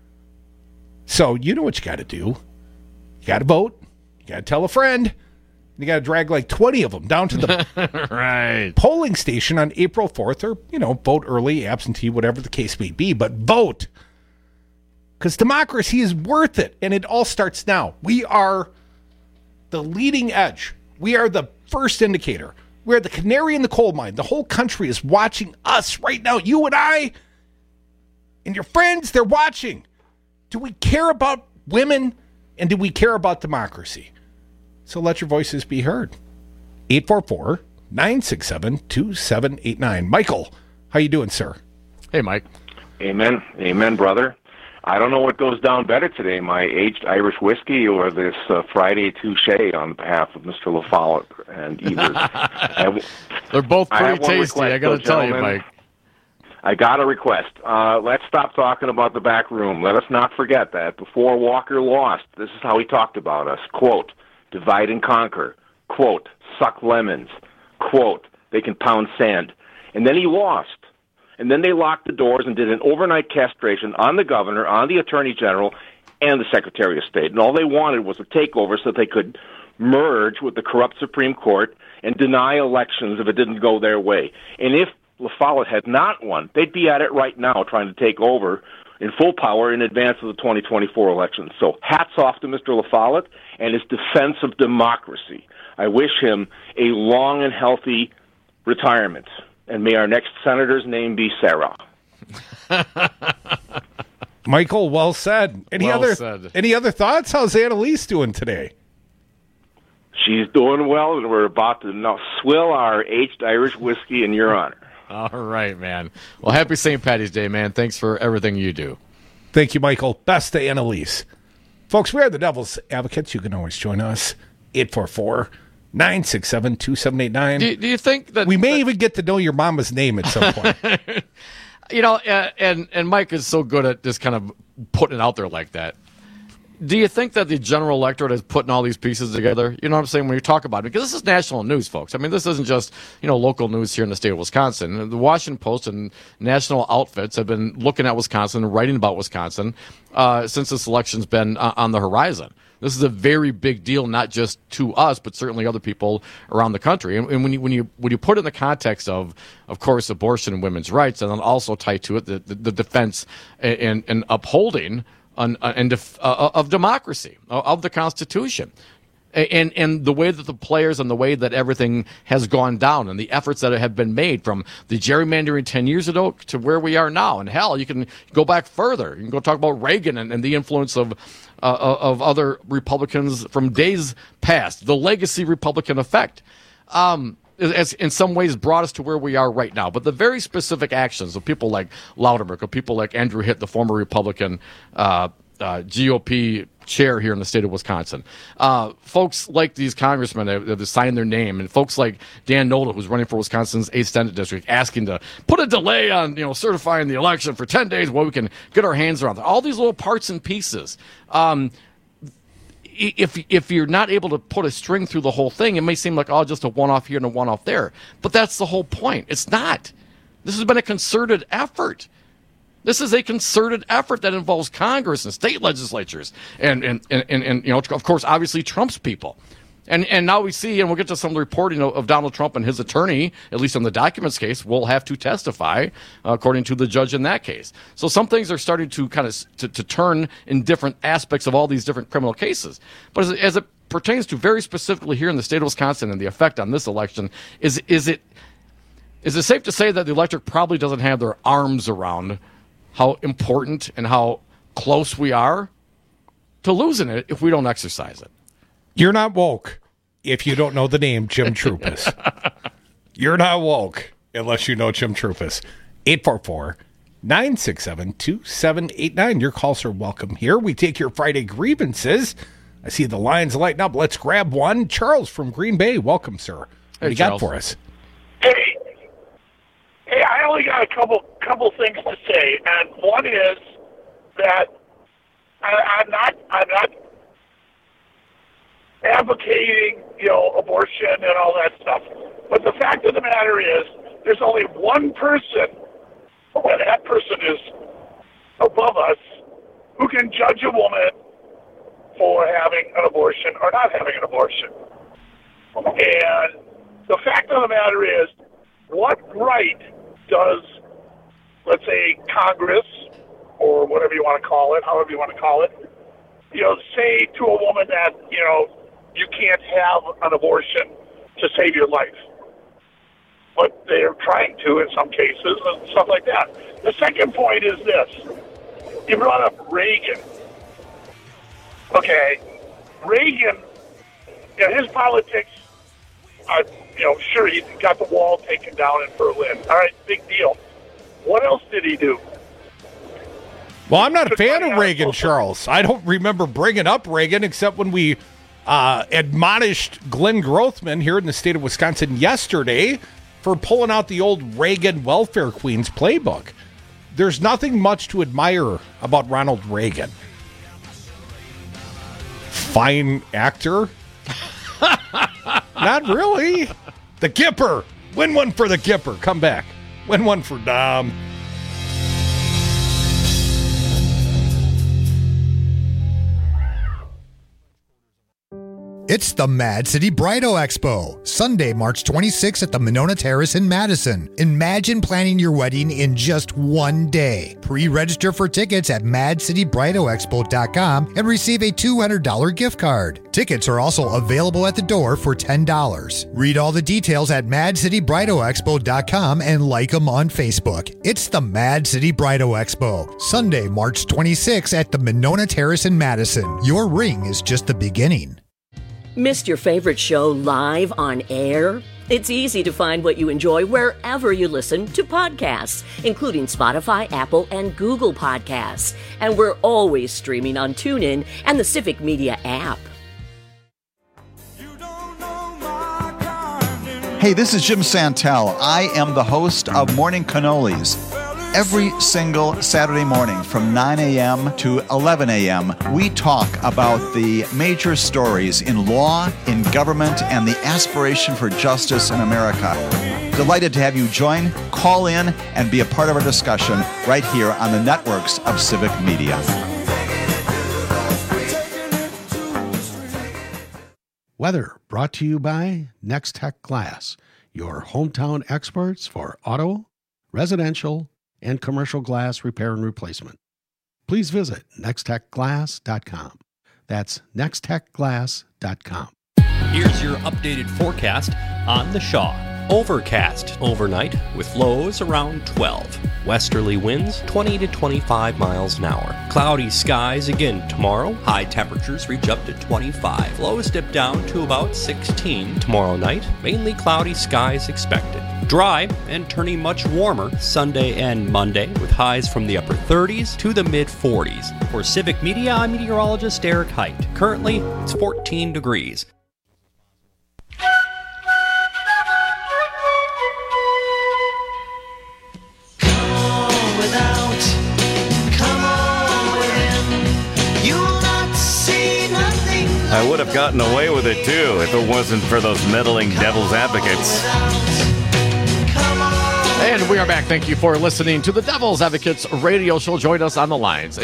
S20: So you know what you got to do. You got to vote. You got to tell a friend. You got to drag like 20 of them down to the
S19: right
S20: polling station on April 4th or, vote early, absentee, whatever the case may be, but vote. Because democracy is worth it, and it all starts now. We are the leading edge. We are the first indicator. We're the canary in the coal mine. The whole country is watching us right now. You and I and your friends, they're watching. Do we care about women, and do we care about democracy? So let your voices be heard. 844-967-2789. Michael, how you doing, sir?
S19: Hey, Mike.
S10: Amen. Amen, brother. I don't know what goes down better today, my aged Irish whiskey or this Friday touche on behalf of Mr. LaFollette and Evers.
S19: They're both pretty tasty, I got to tell you, Mike.
S10: I got a request. Let's stop talking about the back room. Let us not forget that. Before Walker lost, this is how he talked about us. Quote, divide and conquer. Quote, suck lemons. Quote, they can pound sand. And then he lost. And then they locked the doors and did an overnight castration on the governor, on the attorney general, and the secretary of state. And all they wanted was a takeover so that they could merge with the corrupt Supreme Court and deny elections if it didn't go their way. And if LaFollette had not won, they'd be at it right now trying to take over in full power in advance of the 2024 elections. So hats off to Mr. LaFollette and his defense of democracy. I wish him a long and healthy retirement. And may our next senator's name be Sarah.
S20: Michael, well said. Any other thoughts? How's Annalise doing today?
S10: She's doing well, and we're about to now swill our aged Irish whiskey in your honor.
S19: All right, man. Well, happy St. Paddy's Day, man. Thanks for everything you do.
S20: Thank you, Michael. Best to Annalise. Folks, we are the Devil's Advocates. You can always join us. 844-967-2789.
S19: Do you think that...
S20: We may even get to know your mama's name at some point.
S19: And Mike is so good at just kind of putting it out there like that. Do you think that the general electorate is putting all these pieces together? You know what I'm saying? When you talk about it, because this is national news, folks. I mean, this isn't just, local news here in the state of Wisconsin. The Washington Post and national outfits have been looking at Wisconsin and writing about Wisconsin since this election's been on the horizon. This is a very big deal, not just to us, but certainly other people around the country. And when you put it in the context of course, abortion and women's rights, and then also tied to it the defense and upholding of democracy, of the Constitution, and the way that the players and the way that everything has gone down, and the efforts that have been made from the gerrymandering 10 years ago to where we are now. And hell, you can go back further. You can go talk about Reagan and the influence of other Republicans from days past, the legacy Republican effect. As in some ways brought us to where we are right now. But the very specific actions of people like Loudermilk, of people like Andrew Hitt, the former Republican GOP chair here in the state of Wisconsin, folks like these congressmen that have signed their name, and folks like Dan Noda, who's running for Wisconsin's 8th Senate District, asking to put a delay on certifying the election for 10 days while we can get our hands around it. All these little parts and pieces. If you're not able to put a string through the whole thing, it may seem like, just a one-off here and a one-off there. But that's the whole point. It's not. This has been a concerted effort. This is a concerted effort that involves Congress and state legislatures and of course, obviously Trump's people. And now we see, and we'll get to some of the reporting of Donald Trump and his attorney, at least in the documents case, will have to testify, according to the judge in that case. So some things are starting to kind of to turn in different aspects of all these different criminal cases. But as it pertains to very specifically here in the state of Wisconsin and the effect on this election, is it safe to say that the electorate probably doesn't have their arms around how important and how close we are to losing it if we don't exercise it?
S20: You're not woke if you don't know the name Jim Troupis. You're not woke unless you know Jim Troupis. 844-967-2789. Your calls are welcome here. We take your Friday grievances. I see the lines lighting up. Let's grab one. Charles from Green Bay. Welcome, sir. What do you got for us?
S2: Hey, I only got a couple things to say, and one is that I'm not advocating, abortion and all that stuff. But the fact of the matter is, there's only one person, and that person is above us, who can judge a woman for having an abortion or not having an abortion. And the fact of the matter is, what right does, let's say, Congress, or whatever you want to call it, however you want to call it, say to a woman that, you can't have an abortion to save your life. But they're trying to in some cases and stuff like that. The second point is this. You brought up Reagan. Okay. Reagan, his politics, sure, he got the wall taken down in Berlin. All right, big deal. What else did he do?
S20: Well, I'm not a fan of Reagan, Charles. I don't remember bringing up Reagan except when we admonished Glenn Grothman here in the state of Wisconsin yesterday for pulling out the old Reagan welfare queens playbook. There's nothing much to admire about Ronald Reagan. Fine actor? Not really. The Gipper. Win one for the Gipper. Come back. Win one for Dom.
S22: It's the Mad City Bridal Expo, Sunday, March 26th at the Monona Terrace in Madison. Imagine planning your wedding in just one day. Pre-register for tickets at madcitybridalexpo.com and receive a $200 gift card. Tickets are also available at the door for $10. Read all the details at madcitybridalexpo.com and like them on Facebook. It's the Mad City Bridal Expo, Sunday, March 26th at the Monona Terrace in Madison. Your ring is just the beginning.
S13: Missed your favorite show live on air? It's easy to find what you enjoy wherever you listen to podcasts, including Spotify, Apple, and Google Podcasts. And we're always streaming on TuneIn and the Civic Media app.
S11: Hey, this is Jim Santel. I am the host of Morning Cannolis. Every single Saturday morning from 9 a.m. to 11 a.m., we talk about the major stories in law, in government, and the aspiration for justice in America. Delighted to have you join, call in, and be a part of our discussion right here on the networks of Civic Media.
S12: Weather brought to you by Next Tech Glass, your hometown experts for auto, residential, and commercial glass repair and replacement. Please visit nexttechglass.com. That's nexttechglass.com.
S24: Here's your updated forecast on the Shaw. Overcast overnight with lows around 12. Westerly winds 20 to 25 miles an hour. Cloudy skies again tomorrow. High temperatures reach up to 25. Lows dip down to about 16 tomorrow night. Mainly cloudy skies expected. Dry and turning much warmer Sunday and Monday with highs from the upper 30s to the mid 40s. For Civic Media, I'm meteorologist Eric Height. Currently, it's 14 degrees.
S16: I would have gotten away with it, too, if it wasn't for those meddling devil's advocates.
S19: And we are back. Thank you for listening to the Devil's Advocates radio show. Join us on the lines,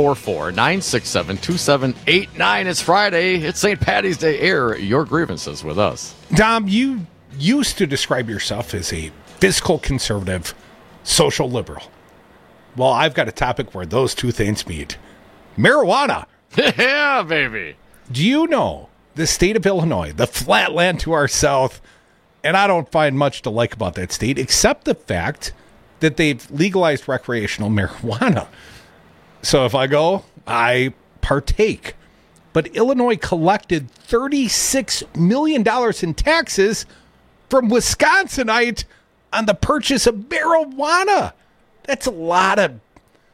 S19: 844-967-2789. It's Friday. It's St. Paddy's Day. Air your grievances with us.
S20: Dom, you used to describe yourself as a fiscal conservative, social liberal. Well, I've got a topic where those two things meet. Marijuana.
S19: Yeah, baby.
S20: Do you know the state of Illinois, the flatland to our south, and I don't find much to like about that state, except the fact that they've legalized recreational marijuana. So if I go, I partake. But Illinois collected $36 million in taxes from Wisconsinite on the purchase of marijuana. That's a lot of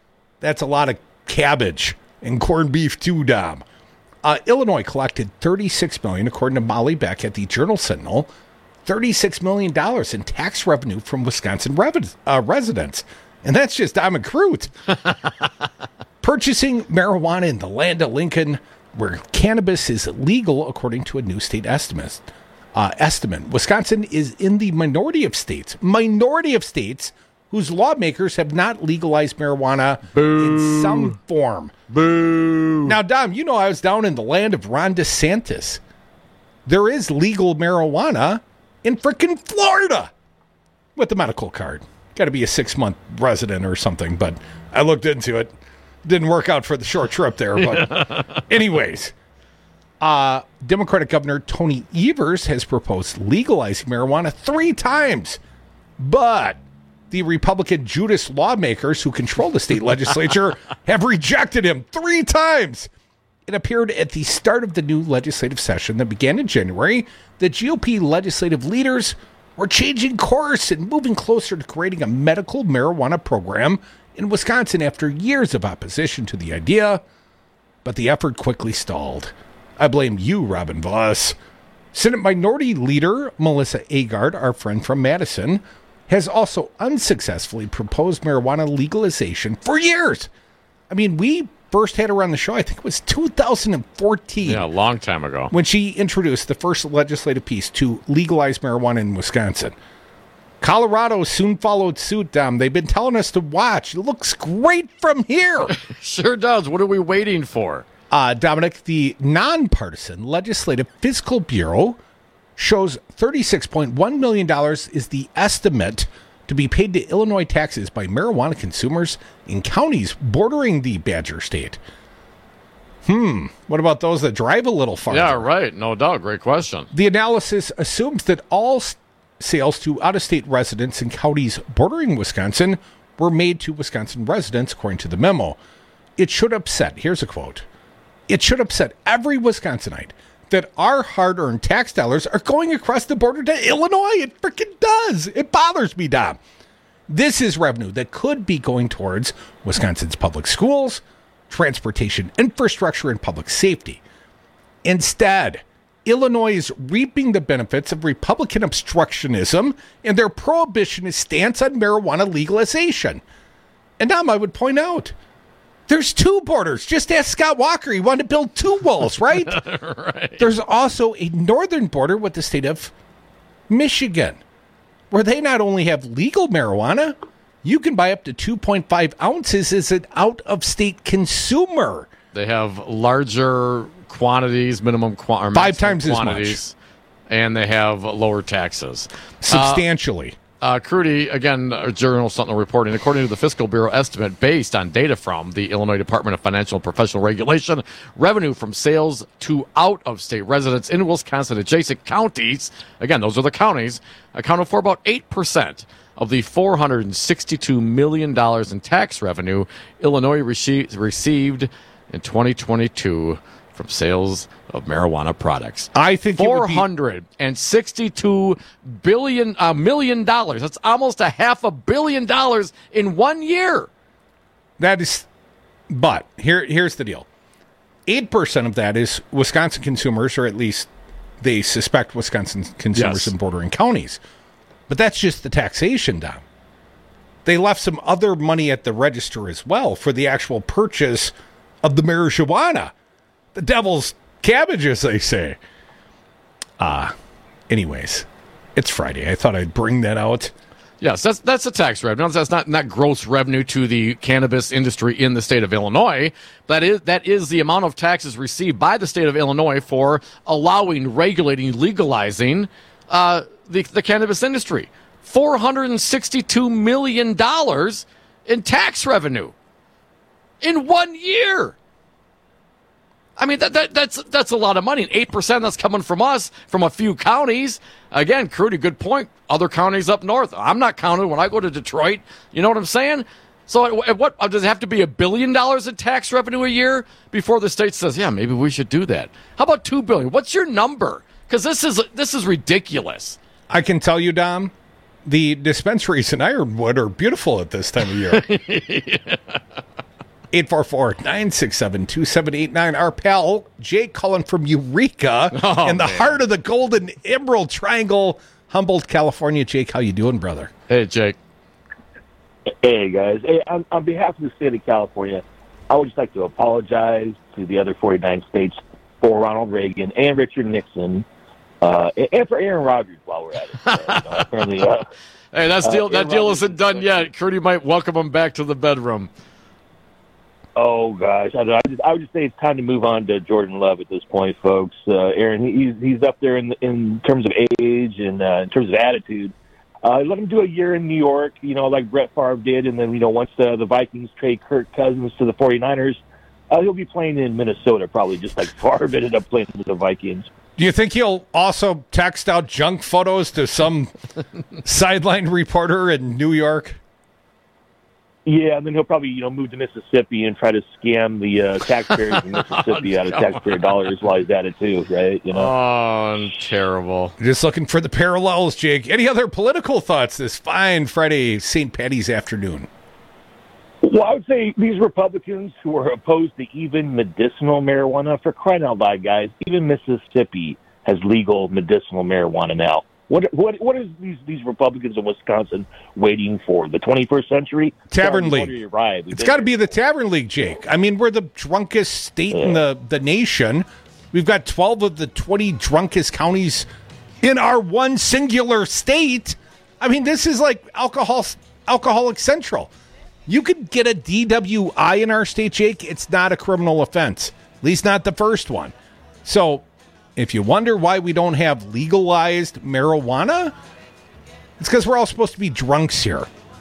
S20: cabbage and corned beef too, Dom. Illinois collected $36 million, according to Molly Beck at the Journal-Sentinel, $36 million in tax revenue from Wisconsin residents. And that's just Dom and Crute. Purchasing marijuana in the land of Lincoln, where cannabis is legal, according to a new state estimate. Wisconsin is in the minority of states whose lawmakers have not legalized marijuana in some form.
S19: Boo.
S20: Now, Dom, you know I was down in the land of Ron DeSantis. There is legal marijuana in frickin' Florida with the medical card. Got to be a 6-month resident or something, but I looked into it. Didn't work out for the short trip there, but anyways. Democratic Governor Tony Evers has proposed legalizing marijuana 3 times, but the Republican Judas lawmakers who control the state legislature have rejected him 3 times. It appeared at the start of the new legislative session that began in January that GOP legislative leaders were changing course and moving closer to creating a medical marijuana program in Wisconsin after years of opposition to the idea, but the effort quickly stalled. I blame you, Robin Voss. Senate Minority Leader Melissa Agard, our friend from Madison, has also unsuccessfully proposed marijuana legalization for years. I mean, we first had her on the show, I think it was 2014.
S19: Yeah, a long time ago.
S20: When she introduced the first legislative piece to legalize marijuana in Wisconsin. Colorado soon followed suit, Dom. They've been telling us to watch. It looks great from here.
S19: Sure does. What are we waiting for?
S20: Dominic, the nonpartisan Legislative Fiscal Bureau shows $36.1 million is the estimate to be paid to Illinois taxes by marijuana consumers in counties bordering the Badger State. What about those that drive a little farther?
S19: Yeah, right. No doubt. Great question.
S20: The analysis assumes that all sales to out-of-state residents in counties bordering Wisconsin were made to Wisconsin residents, according to the memo. It should upset, here's a quote, it should upset every Wisconsinite that our hard-earned tax dollars are going across the border to Illinois. It freaking does. It bothers me, Dom. This is revenue that could be going towards Wisconsin's public schools, transportation infrastructure, and public safety. Instead, Illinois is reaping the benefits of Republican obstructionism and their prohibitionist stance on marijuana legalization. And now I would point out, there's two borders. Just ask Scott Walker. He wanted to build two walls, right?
S19: Right.
S20: There's also a northern border with the state of Michigan, where they not only have legal marijuana, you can buy up to 2.5 ounces as an out-of-state consumer.
S19: They have larger quantities, minimum
S20: 5 times
S19: quantities,
S20: as much.
S19: And they have lower taxes.
S20: Substantially.
S19: Crudy, again, Journal Sentinel reporting, according to the Fiscal Bureau estimate based on data from the Illinois Department of Financial and Professional Regulation, revenue from sales to out-of-state residents in Wisconsin adjacent counties, again, those are the counties, accounted for about 8% of the $462 million in tax revenue Illinois received in 2022 from sales of marijuana products.
S20: I think
S19: $462 million. That's almost $500 million in 1 year.
S20: That is, but here's the deal. 8% of that is Wisconsin consumers, or at least they suspect Wisconsin consumers in bordering counties. But that's just the taxation, Dom. They left some other money at the register as well for the actual purchase of the marijuana. The devil's cabbage, as they say. Anyways, it's Friday. I thought I'd bring that out.
S19: Yes, that's the tax revenue. That's not gross revenue to the cannabis industry in the state of Illinois. That is the amount of taxes received by the state of Illinois for allowing, regulating, legalizing the cannabis industry. $462 million in tax revenue in 1 year. I mean, that's a lot of money. And 8% that's coming from us, from a few counties. Again, Crudy, good point. Other counties up north. I'm not counted when I go to Detroit. You know what I'm saying? So at what does it have to be $1 billion in tax revenue a year before the state says, yeah, maybe we should do that? How about $2 billion? What's your number? Because this is ridiculous.
S20: I can tell you, Dom, the dispensaries in Ironwood are beautiful at this time of year. 844-967-2789. Our pal, Jake, calling from Eureka in the heart of the Golden Emerald Triangle, Humboldt, California. Jake, how you doing, brother?
S19: Hey, Jake.
S4: Hey, guys. Hey, on behalf of the state of California, I would just like to apologize to the other 49 states for Ronald Reagan and Richard Nixon, and for Aaron Rodgers while we're at it. Apparently,
S19: hey, that deal isn't done yet. Crudy might welcome him back to the bedroom.
S4: Oh gosh, I would just say it's time to move on to Jordan Love at this point, folks. Aaron, he's up there in terms of age and in terms of attitude. Let him do a year in New York, like Brett Favre did, and then once the Vikings trade Kirk Cousins to the 49ers, he'll be playing in Minnesota probably, just like Favre ended up playing with the Vikings.
S20: Do you think he'll also text out junk photos to some sideline reporter in New York?
S4: Yeah, and then he'll probably, move to Mississippi and try to scam the taxpayers in Mississippi out of taxpayer dollars while he's at it too, right?
S19: Oh, terrible.
S20: Just looking for the parallels, Jake. Any other political thoughts this fine Friday, St. Patty's afternoon?
S4: Well, I would say these Republicans who are opposed to even medicinal marijuana, for crying out loud, guys, even Mississippi has legal medicinal marijuana now. What is these Republicans in Wisconsin waiting for? The 21st century?
S20: Tavern League. It's got to be the Tavern League, Jake. I mean, we're the drunkest state in the nation. We've got 12 of the 20 drunkest counties in our one singular state. I mean, this is like Alcoholic Central. You could get a DWI in our state, Jake. It's not a criminal offense, at least not the first one. So if you wonder why we don't have legalized marijuana, it's because we're all supposed to be drunks here.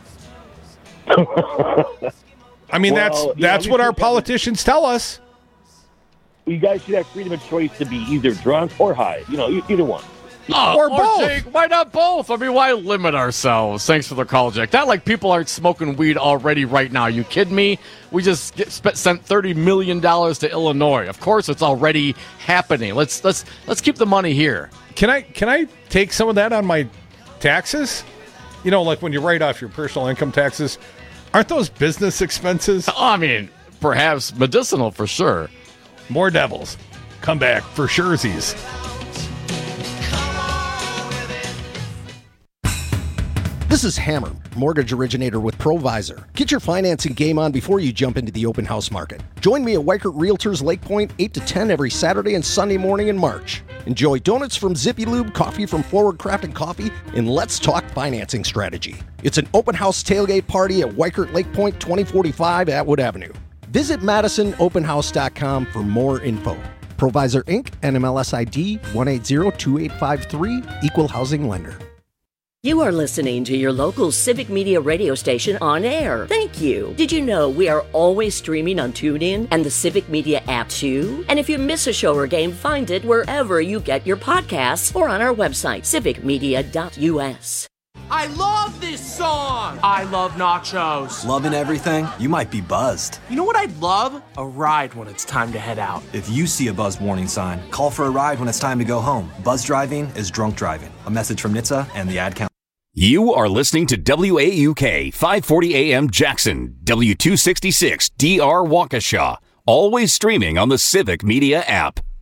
S20: I mean, that's what our politicians tell us.
S4: You guys should have freedom of choice to be either drunk or high. Either one.
S19: Or both. Jake, why not both? I mean, why limit ourselves? Thanks for the call, Jack. Not like people aren't smoking weed already right now. You kidding me? We just sent $30 million to Illinois. Of course, it's already happening. Let's keep the money here.
S20: Can I take some of that on my taxes? Like when you write off your personal income taxes, aren't those business expenses?
S19: I mean, perhaps medicinal for sure.
S20: More devils. Come back for surezies.
S3: This is Hammer, mortgage originator with Provisor. Get your financing game on before you jump into the open house market. Join me at Weikert Realtors Lake Point 8 to 10 every Saturday and Sunday morning in March. Enjoy donuts from Zippy Lube, coffee from Forward Craft and Coffee, and let's talk financing strategy. It's an open house tailgate party at Weikert Lake Point 2045 Atwood Avenue. Visit MadisonOpenHouse.com for more info. Provisor Inc., NMLS ID 1802853, Equal Housing Lender.
S13: You are listening to your local Civic Media radio station on air. Thank you. Did you know we are always streaming on TuneIn and the Civic Media app too? And if you miss a show or game, find it wherever you get your podcasts or on our website, civicmedia.us.
S5: I love this song! I love nachos.
S15: Loving everything? You might be buzzed.
S5: You know what I'd love? A ride when it's time to head out.
S15: If you see a buzz warning sign, call for a ride when it's time to go home. Buzz driving is drunk driving. A message from NHTSA and the Ad Council.
S1: You are listening to WAUK 540 AM Jackson, W266 DR Waukesha, always streaming on the Civic Media app.